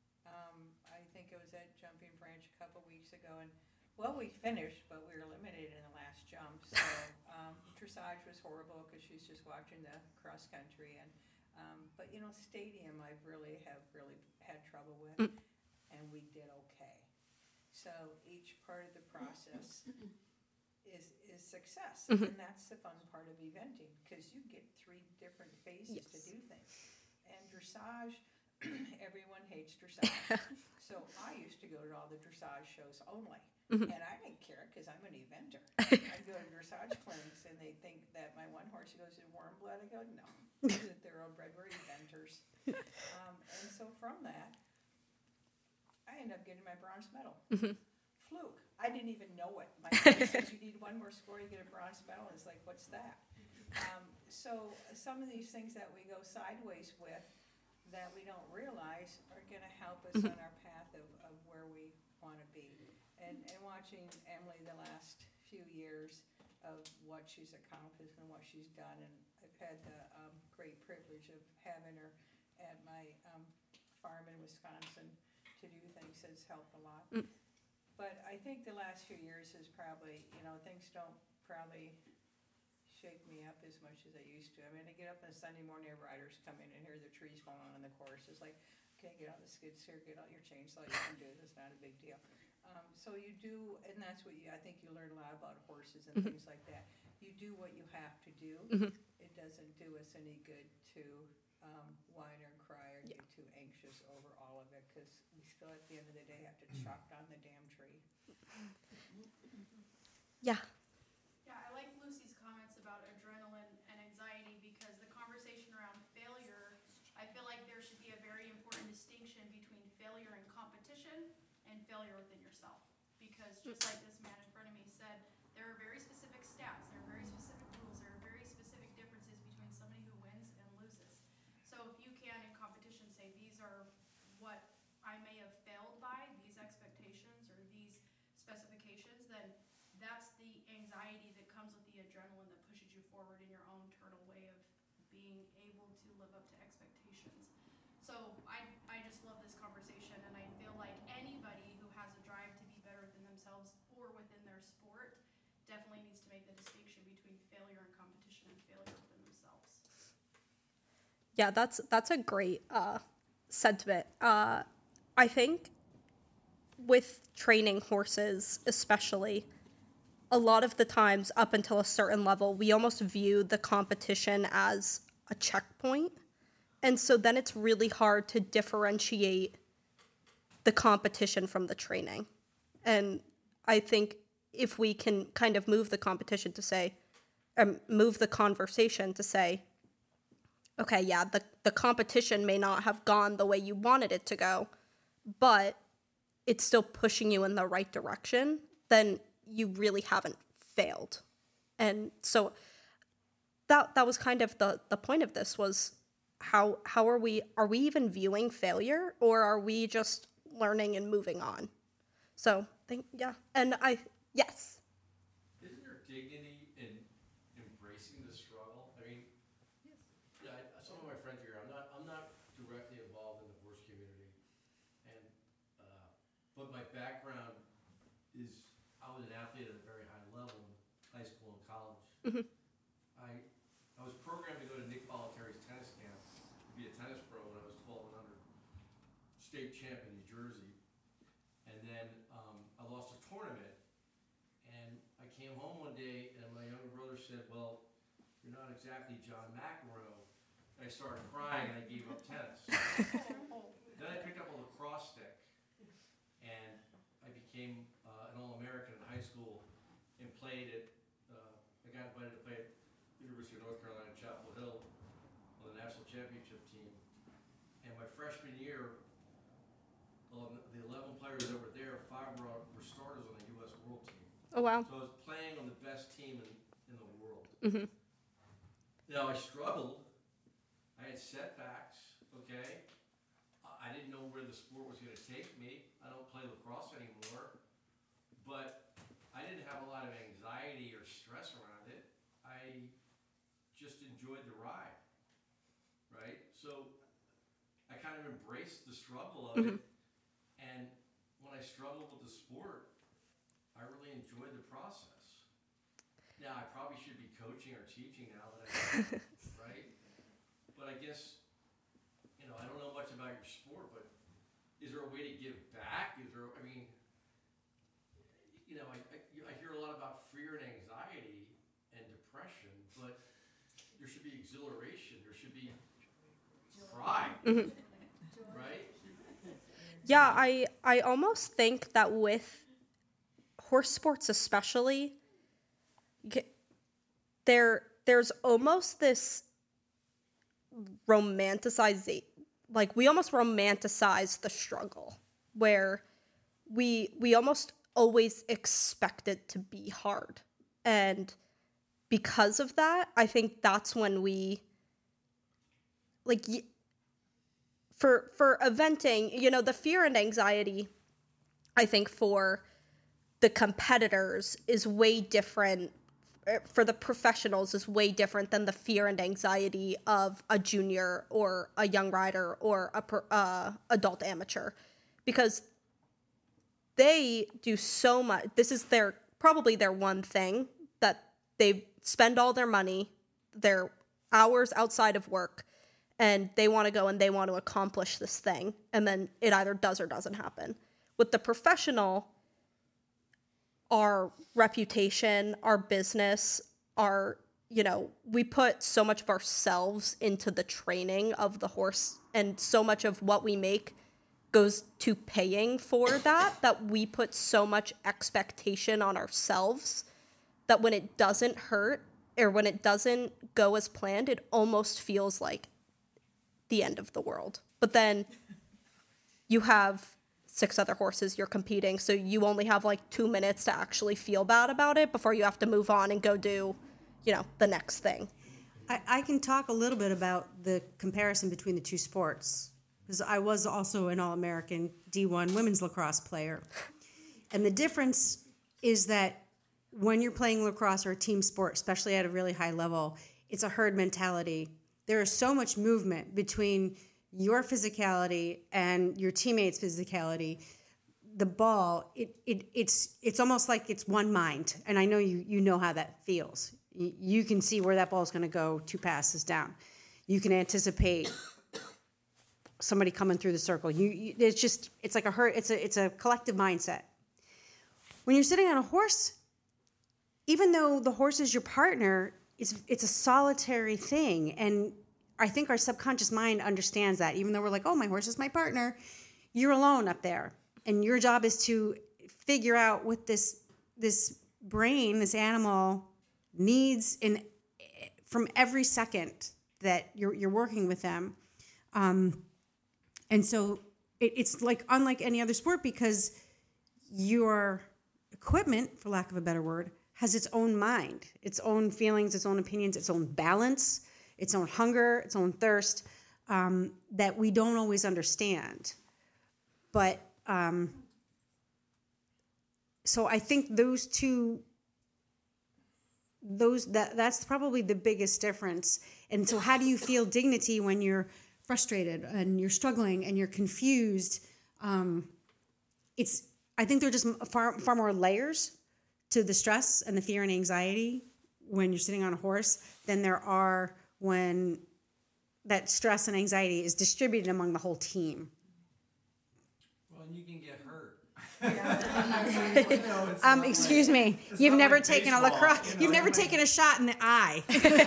I think it was at Jumping Branch a couple weeks ago, and we finished, but we were limited in the last jump. So dressage was horrible because she's just watching the cross country, but stadium I really had trouble with, and we did okay. So each part of the process is success, and that's the fun part of eventing, because you get 3 different phases to do things. And dressage, everyone hates dressage. So I used to go to all the dressage shows only, and I didn't care because I'm an eventer. I go to dressage clinics, and they think that my one horse goes in warm blood. I go, no, they're thoroughbred, we're eventers. And so from that, ended up getting my bronze medal. Fluke. I didn't even know it. My mother says you need one more score to get a bronze medal. It's like, what's that? So some of these things that we go sideways with that we don't realize are going to help us on our path of where we want to be. And watching Emily the last few years of what she's accomplished and what she's done, and I've had the great privilege of having her at my farm in Wisconsin to do things has helped a lot. But I think the last few years is probably, things don't probably shake me up as much as I used to. I mean, I get up on a Sunday morning, riders come in and hear the trees falling on the course. It's like, okay, get on the skid steer, get out your chainsaw, you can do this, it's not a big deal. So you do, and that's what I think you learn a lot about horses and things like that. You do what you have to do. It doesn't do us any good to whine or cry or get too anxious over all of it, because we still at the end of the day have to chop down the damn tree. Yeah. Yeah, I like Lucy's comments about adrenaline and anxiety, because the conversation around failure, I feel like there should be a very important distinction between failure in competition and failure within yourself. Because just like this man in front of me said, there are very specific stats, there are very specific rules, there are very specific differences between somebody who wins and loses. So if you can in competition say, these are what I may have failed by, these expectations or these specifications, then that's the anxiety that comes with the adrenaline that pushes you forward in your own internal way of being able to live up to expectations. So I just love this conversation, and I feel like anybody who has a drive to be better within themselves or within their sport definitely needs to make the distinction between failure in competition and failure within themselves. Yeah, that's a great sentiment. I think with training horses, especially, a lot of the times up until a certain level, we almost view the competition as a checkpoint. And so then it's really hard to differentiate the competition from the training. And I think if we can kind of move the competition to say, move the conversation to say, okay, yeah, the competition may not have gone the way you wanted it to go, but it's still pushing you in the right direction, then you really haven't failed. And so that was kind of the point of this, was how are we even viewing failure, or are we just learning and moving on? So yes. Isn't there dignity in embracing the struggle? I mean, yeah, some of my friends here, I'm not directly involved in the horse community, and but my background is, I was an athlete at a very high level in high school and college. I was programmed to go to Nick Bollettieri's tennis camp to be a tennis pro when I was 12 and under, state champ in New Jersey. And then I lost a tournament, and I came home one day and my younger brother said, well, you're not exactly John McEnroe. And I started crying and I gave up tennis. Then I picked up a lacrosse stick, and I became an All-American in high school and played at, I got invited to play at University of North Carolina, Chapel Hill on the national championship team. And my freshman year, the 11 players that were there, 5 were starters on the U.S. World Team. Oh, wow. So I was playing on the best team in the world. Mm-hmm. Now, I struggled. I had setbacks, okay? I didn't know where the sport was going to take me. I don't play lacrosse anymore. But I didn't have a lot of anxiety or stress around it. I just enjoyed the ride, right? So I kind of embraced the struggle of it. And when I struggled with the sport, I really enjoyed the process. Now, I probably should be coaching or teaching now that I right? But I guess, I don't know much about your sport, but is there a way to give back? Is there, I hear a lot about fear and anxiety and depression, but there should be exhilaration. There should be pride, right? Yeah, I almost think that with horse sports especially, there's almost this romanticization, like we almost romanticize the struggle, where we almost always expect it to be hard. And because of that, I think that's when we, like, for eventing, you know, the fear and anxiety, I think for the competitors is way different, for the professionals is way different than the fear and anxiety of a junior or a young rider or a adult amateur, because they do so much. This is probably their one thing that they spend all their money, their hours outside of work, and they want to go and they want to accomplish this thing, and then it either does or doesn't happen. With the professional, our reputation, our business, we put so much of ourselves into the training of the horse, and so much of what we make goes to paying for that we put so much expectation on ourselves that when it doesn't hurt or when it doesn't go as planned, it almost feels like the end of the world. But then you have 6 other horses you're competing, so you only have like 2 minutes to actually feel bad about it before you have to move on and go do, the next thing. I can talk a little bit about the comparison between the two sports, because I was also an All-American D1 women's lacrosse player. And the difference is that when you're playing lacrosse or a team sport, especially at a really high level, it's a herd mentality. There is so much movement between your physicality and your teammates' physicality. The ball, it's almost like it's one mind. And I know you know how that feels. You can see where that ball is going to go 2 passes down. You can anticipate somebody coming through the circle. It's like a herd. It's a collective mindset. When you're sitting on a horse, even though the horse is your partner, it's a solitary thing. And I think our subconscious mind understands that. Even though we're like, oh, my horse is my partner, you're alone up there. And your job is to figure out what this brain, this animal, needs from every second that you're working with them. And so it's like unlike any other sport, because your equipment, for lack of a better word, has its own mind, its own feelings, its own opinions, its own balance, its own hunger, its own thirst, that we don't always understand. But so I think that's probably the biggest difference. And so how do you feel dignity when you're frustrated and you're struggling and you're confused? I think there are just far more layers to the stress and the fear and anxiety when you're sitting on a horse than there are when that stress and anxiety is distributed among the whole team. Well, and you can get hurt. Excuse me. You've never taken a lacrosse. You've never taken a shot in the eye.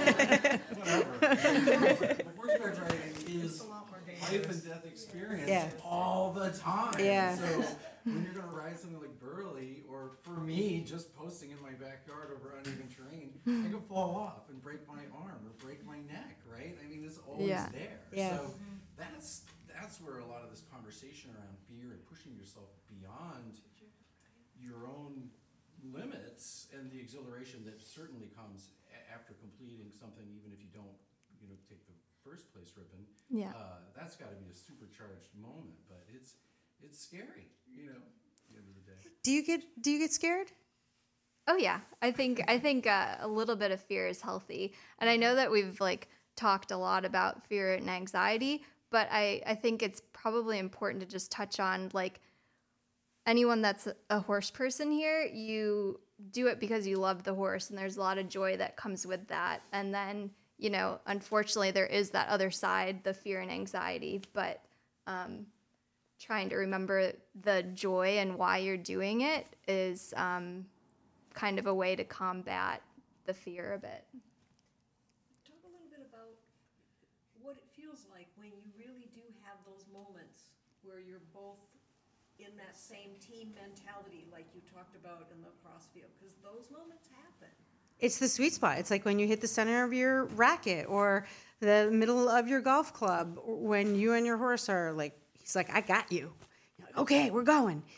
Whatever. Horseback riding is life and death experience all the time. Yeah. So when you're going to ride something like Burley, or for me, just posting in my backyard over uneven terrain, I could fall off and break my arm or break my neck, right? I mean, it's always there. Yeah. So that's where a lot of this conversation around fear and pushing yourself beyond your own limits and the exhilaration that certainly comes after completing something, even if you don't, take the first place ribbon. Yeah. That's got to be a supercharged moment, but it's scary, at the end of the day. Do you get scared? Oh yeah, I think a little bit of fear is healthy, and I know that we've talked a lot about fear and anxiety, but I think it's probably important to just touch on anyone that's a horse person here, you do it because you love the horse, and there's a lot of joy that comes with that, and then unfortunately there is that other side, the fear and anxiety, but trying to remember the joy and why you're doing it is kind of a way to combat the fear a bit. Talk a little bit about what it feels like when you really do have those moments where you're both in that same team mentality like you talked about in the lacrosse field, because those moments happen. It's the sweet spot. It's like when you hit the center of your racket or the middle of your golf club, when you and your horse are he's like, I got you. You're like, okay, we're going.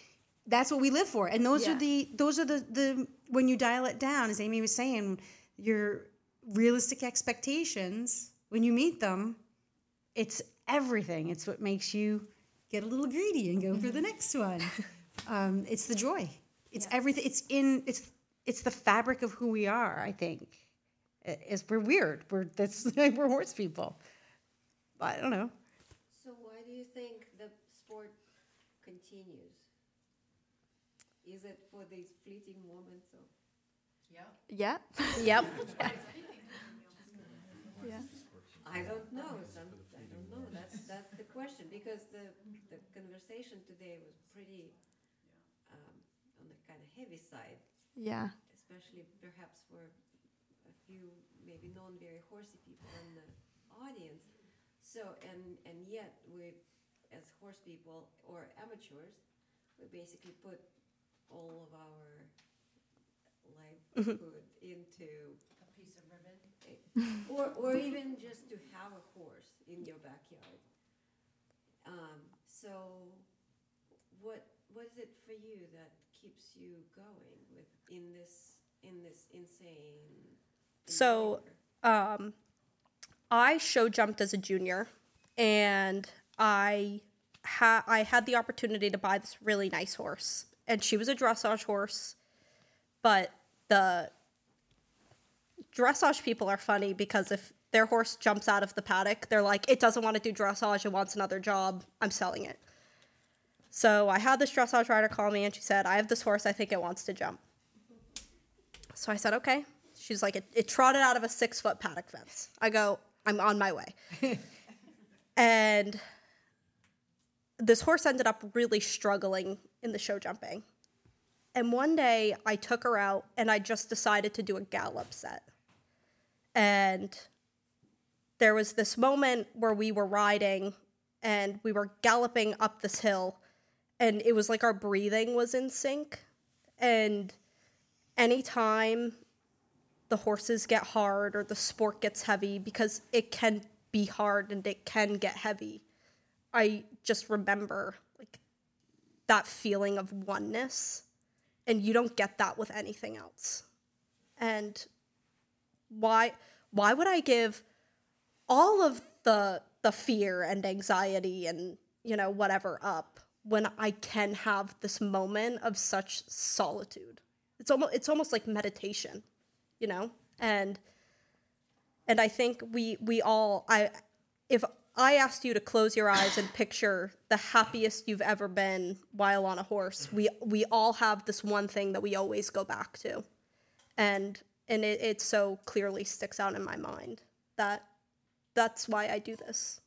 that's what we live for. And those are the when you dial it down, as Amy was saying, your realistic expectations, when you meet them, it's everything. It's what makes you get a little greedy and go for the next one. It's the joy. It's everything. It's the fabric of who we are, I think. We're weird. We're horse people. I don't know. So why do you think the sport continues? Is it for these fleeting moments of? Yeah. Yep. Yeah. I don't know. I don't know. That's the question, because the conversation today was pretty on the kind of heavy side, Yeah. especially perhaps for a few maybe non-very horsey people in the audience. So and yet we, as horse people or amateurs, we basically put all of our livelihood into A piece of ribbon. or even just to have a horse in your backyard. So what is it for you that keeps you going in this insane So, endeavor? I show jumped as a junior, and I had the opportunity to buy this really nice horse, and she was a dressage horse, but the dressage people are funny because if their horse jumps out of the paddock, they're like, it doesn't want to do dressage, it wants another job, I'm selling it. So I had this dressage rider call me, and she said, I have this horse, I think it wants to jump. So I said, okay. She's like, it trotted out of a 6-foot paddock fence. I go, I'm on my way. And this horse ended up really struggling in the show jumping. And one day I took her out and I just decided to do a gallop set. And there was this moment where we were riding and we were galloping up this hill, and it was like our breathing was in sync. And anytime the horses get hard or the sport gets heavy, because it can be hard and it can get heavy, I just remember like that feeling of oneness, and you don't get that with anything else. And why would I give all of the fear and anxiety and, whatever up when I can have this moment of such solitude? It's almost like meditation, and I think we all, if I asked you to close your eyes and picture the happiest you've ever been while on a horse, we all have this one thing that we always go back to, and it so clearly sticks out in my mind that's why I do this.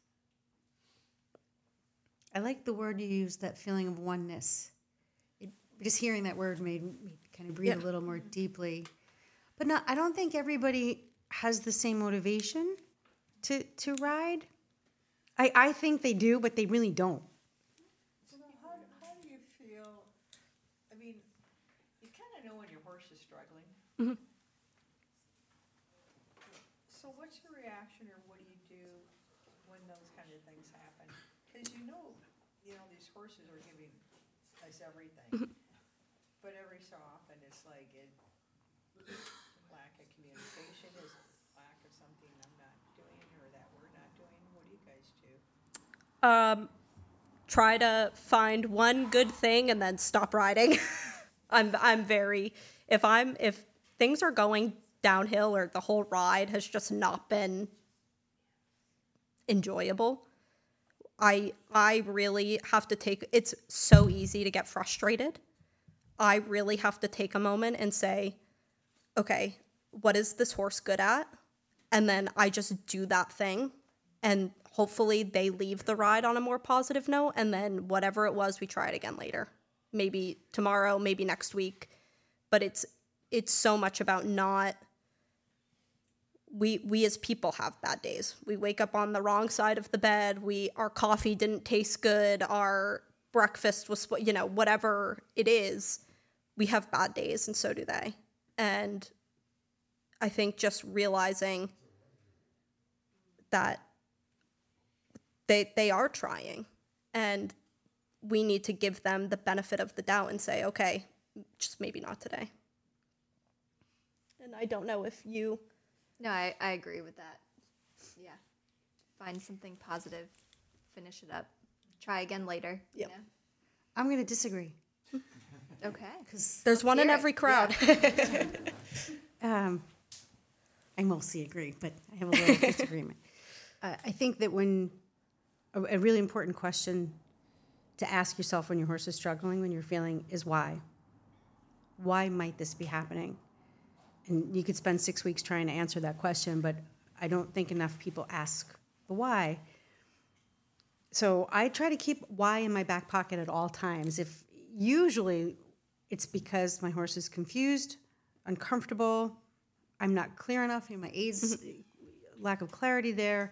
I like the word you used, that feeling of oneness. Just hearing that word made me kind of breathe a little more deeply. But no, I don't think everybody has the same motivation to ride. I think they do, but they really don't. So how do you feel? I mean, you kind of know when your horse is struggling. Mm-hmm. So what's your reaction, or what do you do when those kind of things happen? Because these horses are giving us everything. But every so often it's like lack of communication, is lack of something I'm not doing or that we're not doing. What do you guys do? Try to find one good thing and then stop riding. I'm very, if things are going downhill or the whole ride has just not been enjoyable, I really have to it's so easy to get frustrated. I really have to take a moment and say, okay, what is this horse good at? And then I just do that thing, and hopefully they leave the ride on a more positive note, and then whatever it was, we try it again later. Maybe tomorrow, maybe next week. But it's so much about not, we as people have bad days. We wake up on the wrong side of the bed. Our coffee didn't taste good. Our breakfast was, whatever it is, we have bad days, and so do they. And I think just realizing that they are trying, and we need to give them the benefit of the doubt and say, okay, just maybe not today. And I don't know if you... No, I agree with that. Yeah. Find something positive, finish it up, try again later. Yep. You know? I'm going to disagree. Okay. There's one in every crowd. I mostly agree, but I have a little disagreement. I think that when a really important question to ask yourself when your horse is struggling, when you're feeling, is why? Why might this be happening? And you could spend 6 weeks trying to answer that question, but I don't think enough people ask the why. So I try to keep why in my back pocket at all times. If usually it's because my horse is confused, uncomfortable, I'm not clear enough, my aids, lack of clarity there.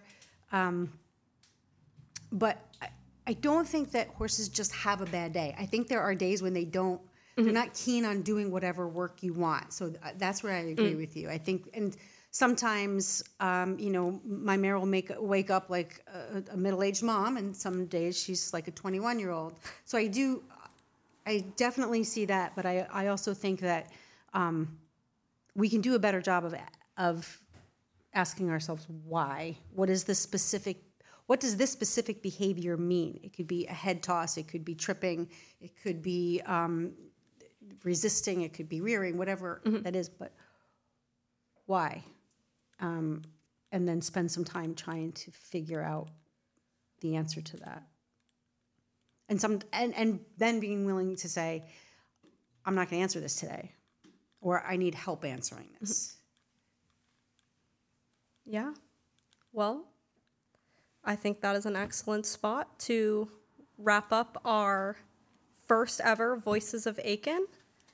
But I don't think that horses just have a bad day. I think there are days when they're not keen on doing whatever work you want. So that's where I agree with you. I think, and sometimes, my mare will wake up like a middle-aged mom, and some days she's like a 21-year-old. So I definitely see that, but I also think that we can do a better job of asking ourselves why. What does this specific behavior mean? It could be a head toss, it could be tripping, it could be resisting, it could be rearing, whatever that is, but why? And then spend some time trying to figure out the answer to that. And then being willing to say, I'm not going to answer this today, or I need help answering this. Yeah. Well, I think that is an excellent spot to wrap up our first ever Voices of Aiken.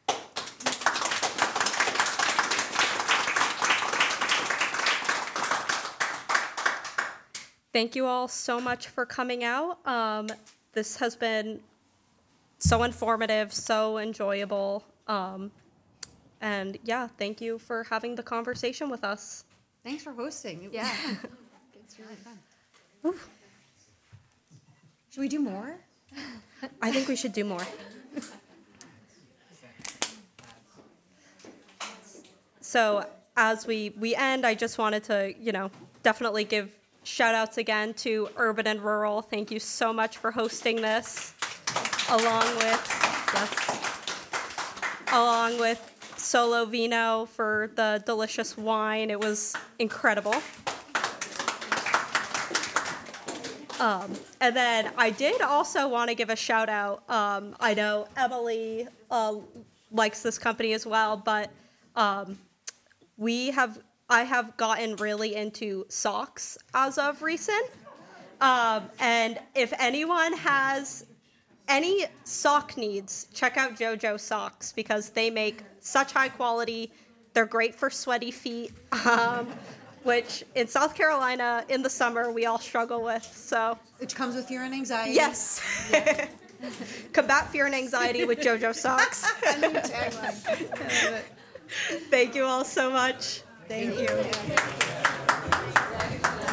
Thank you all so much for coming out. This has been so informative, so enjoyable. And yeah, thank you for having the conversation with us. Thanks for hosting. Yeah. It's really fun. Ooh. Should we do more? I think we should do more. So as we end, I just wanted to, definitely give shout outs again to Urban and Rural. Thank you so much for hosting this, along with Solo Vino for the delicious wine. It was incredible. And then I did also want to give a shout out. I know Emily likes this company as well, but I have gotten really into socks as of recent. And if anyone has any sock needs, check out JoJo Socks, because they make such high quality. They're great for sweaty feet. Which in South Carolina in the summer we all struggle with. So which comes with fear and anxiety. Yes. Yeah. Combat fear and anxiety with JoJo Socks. Thank you all so much. Thank you.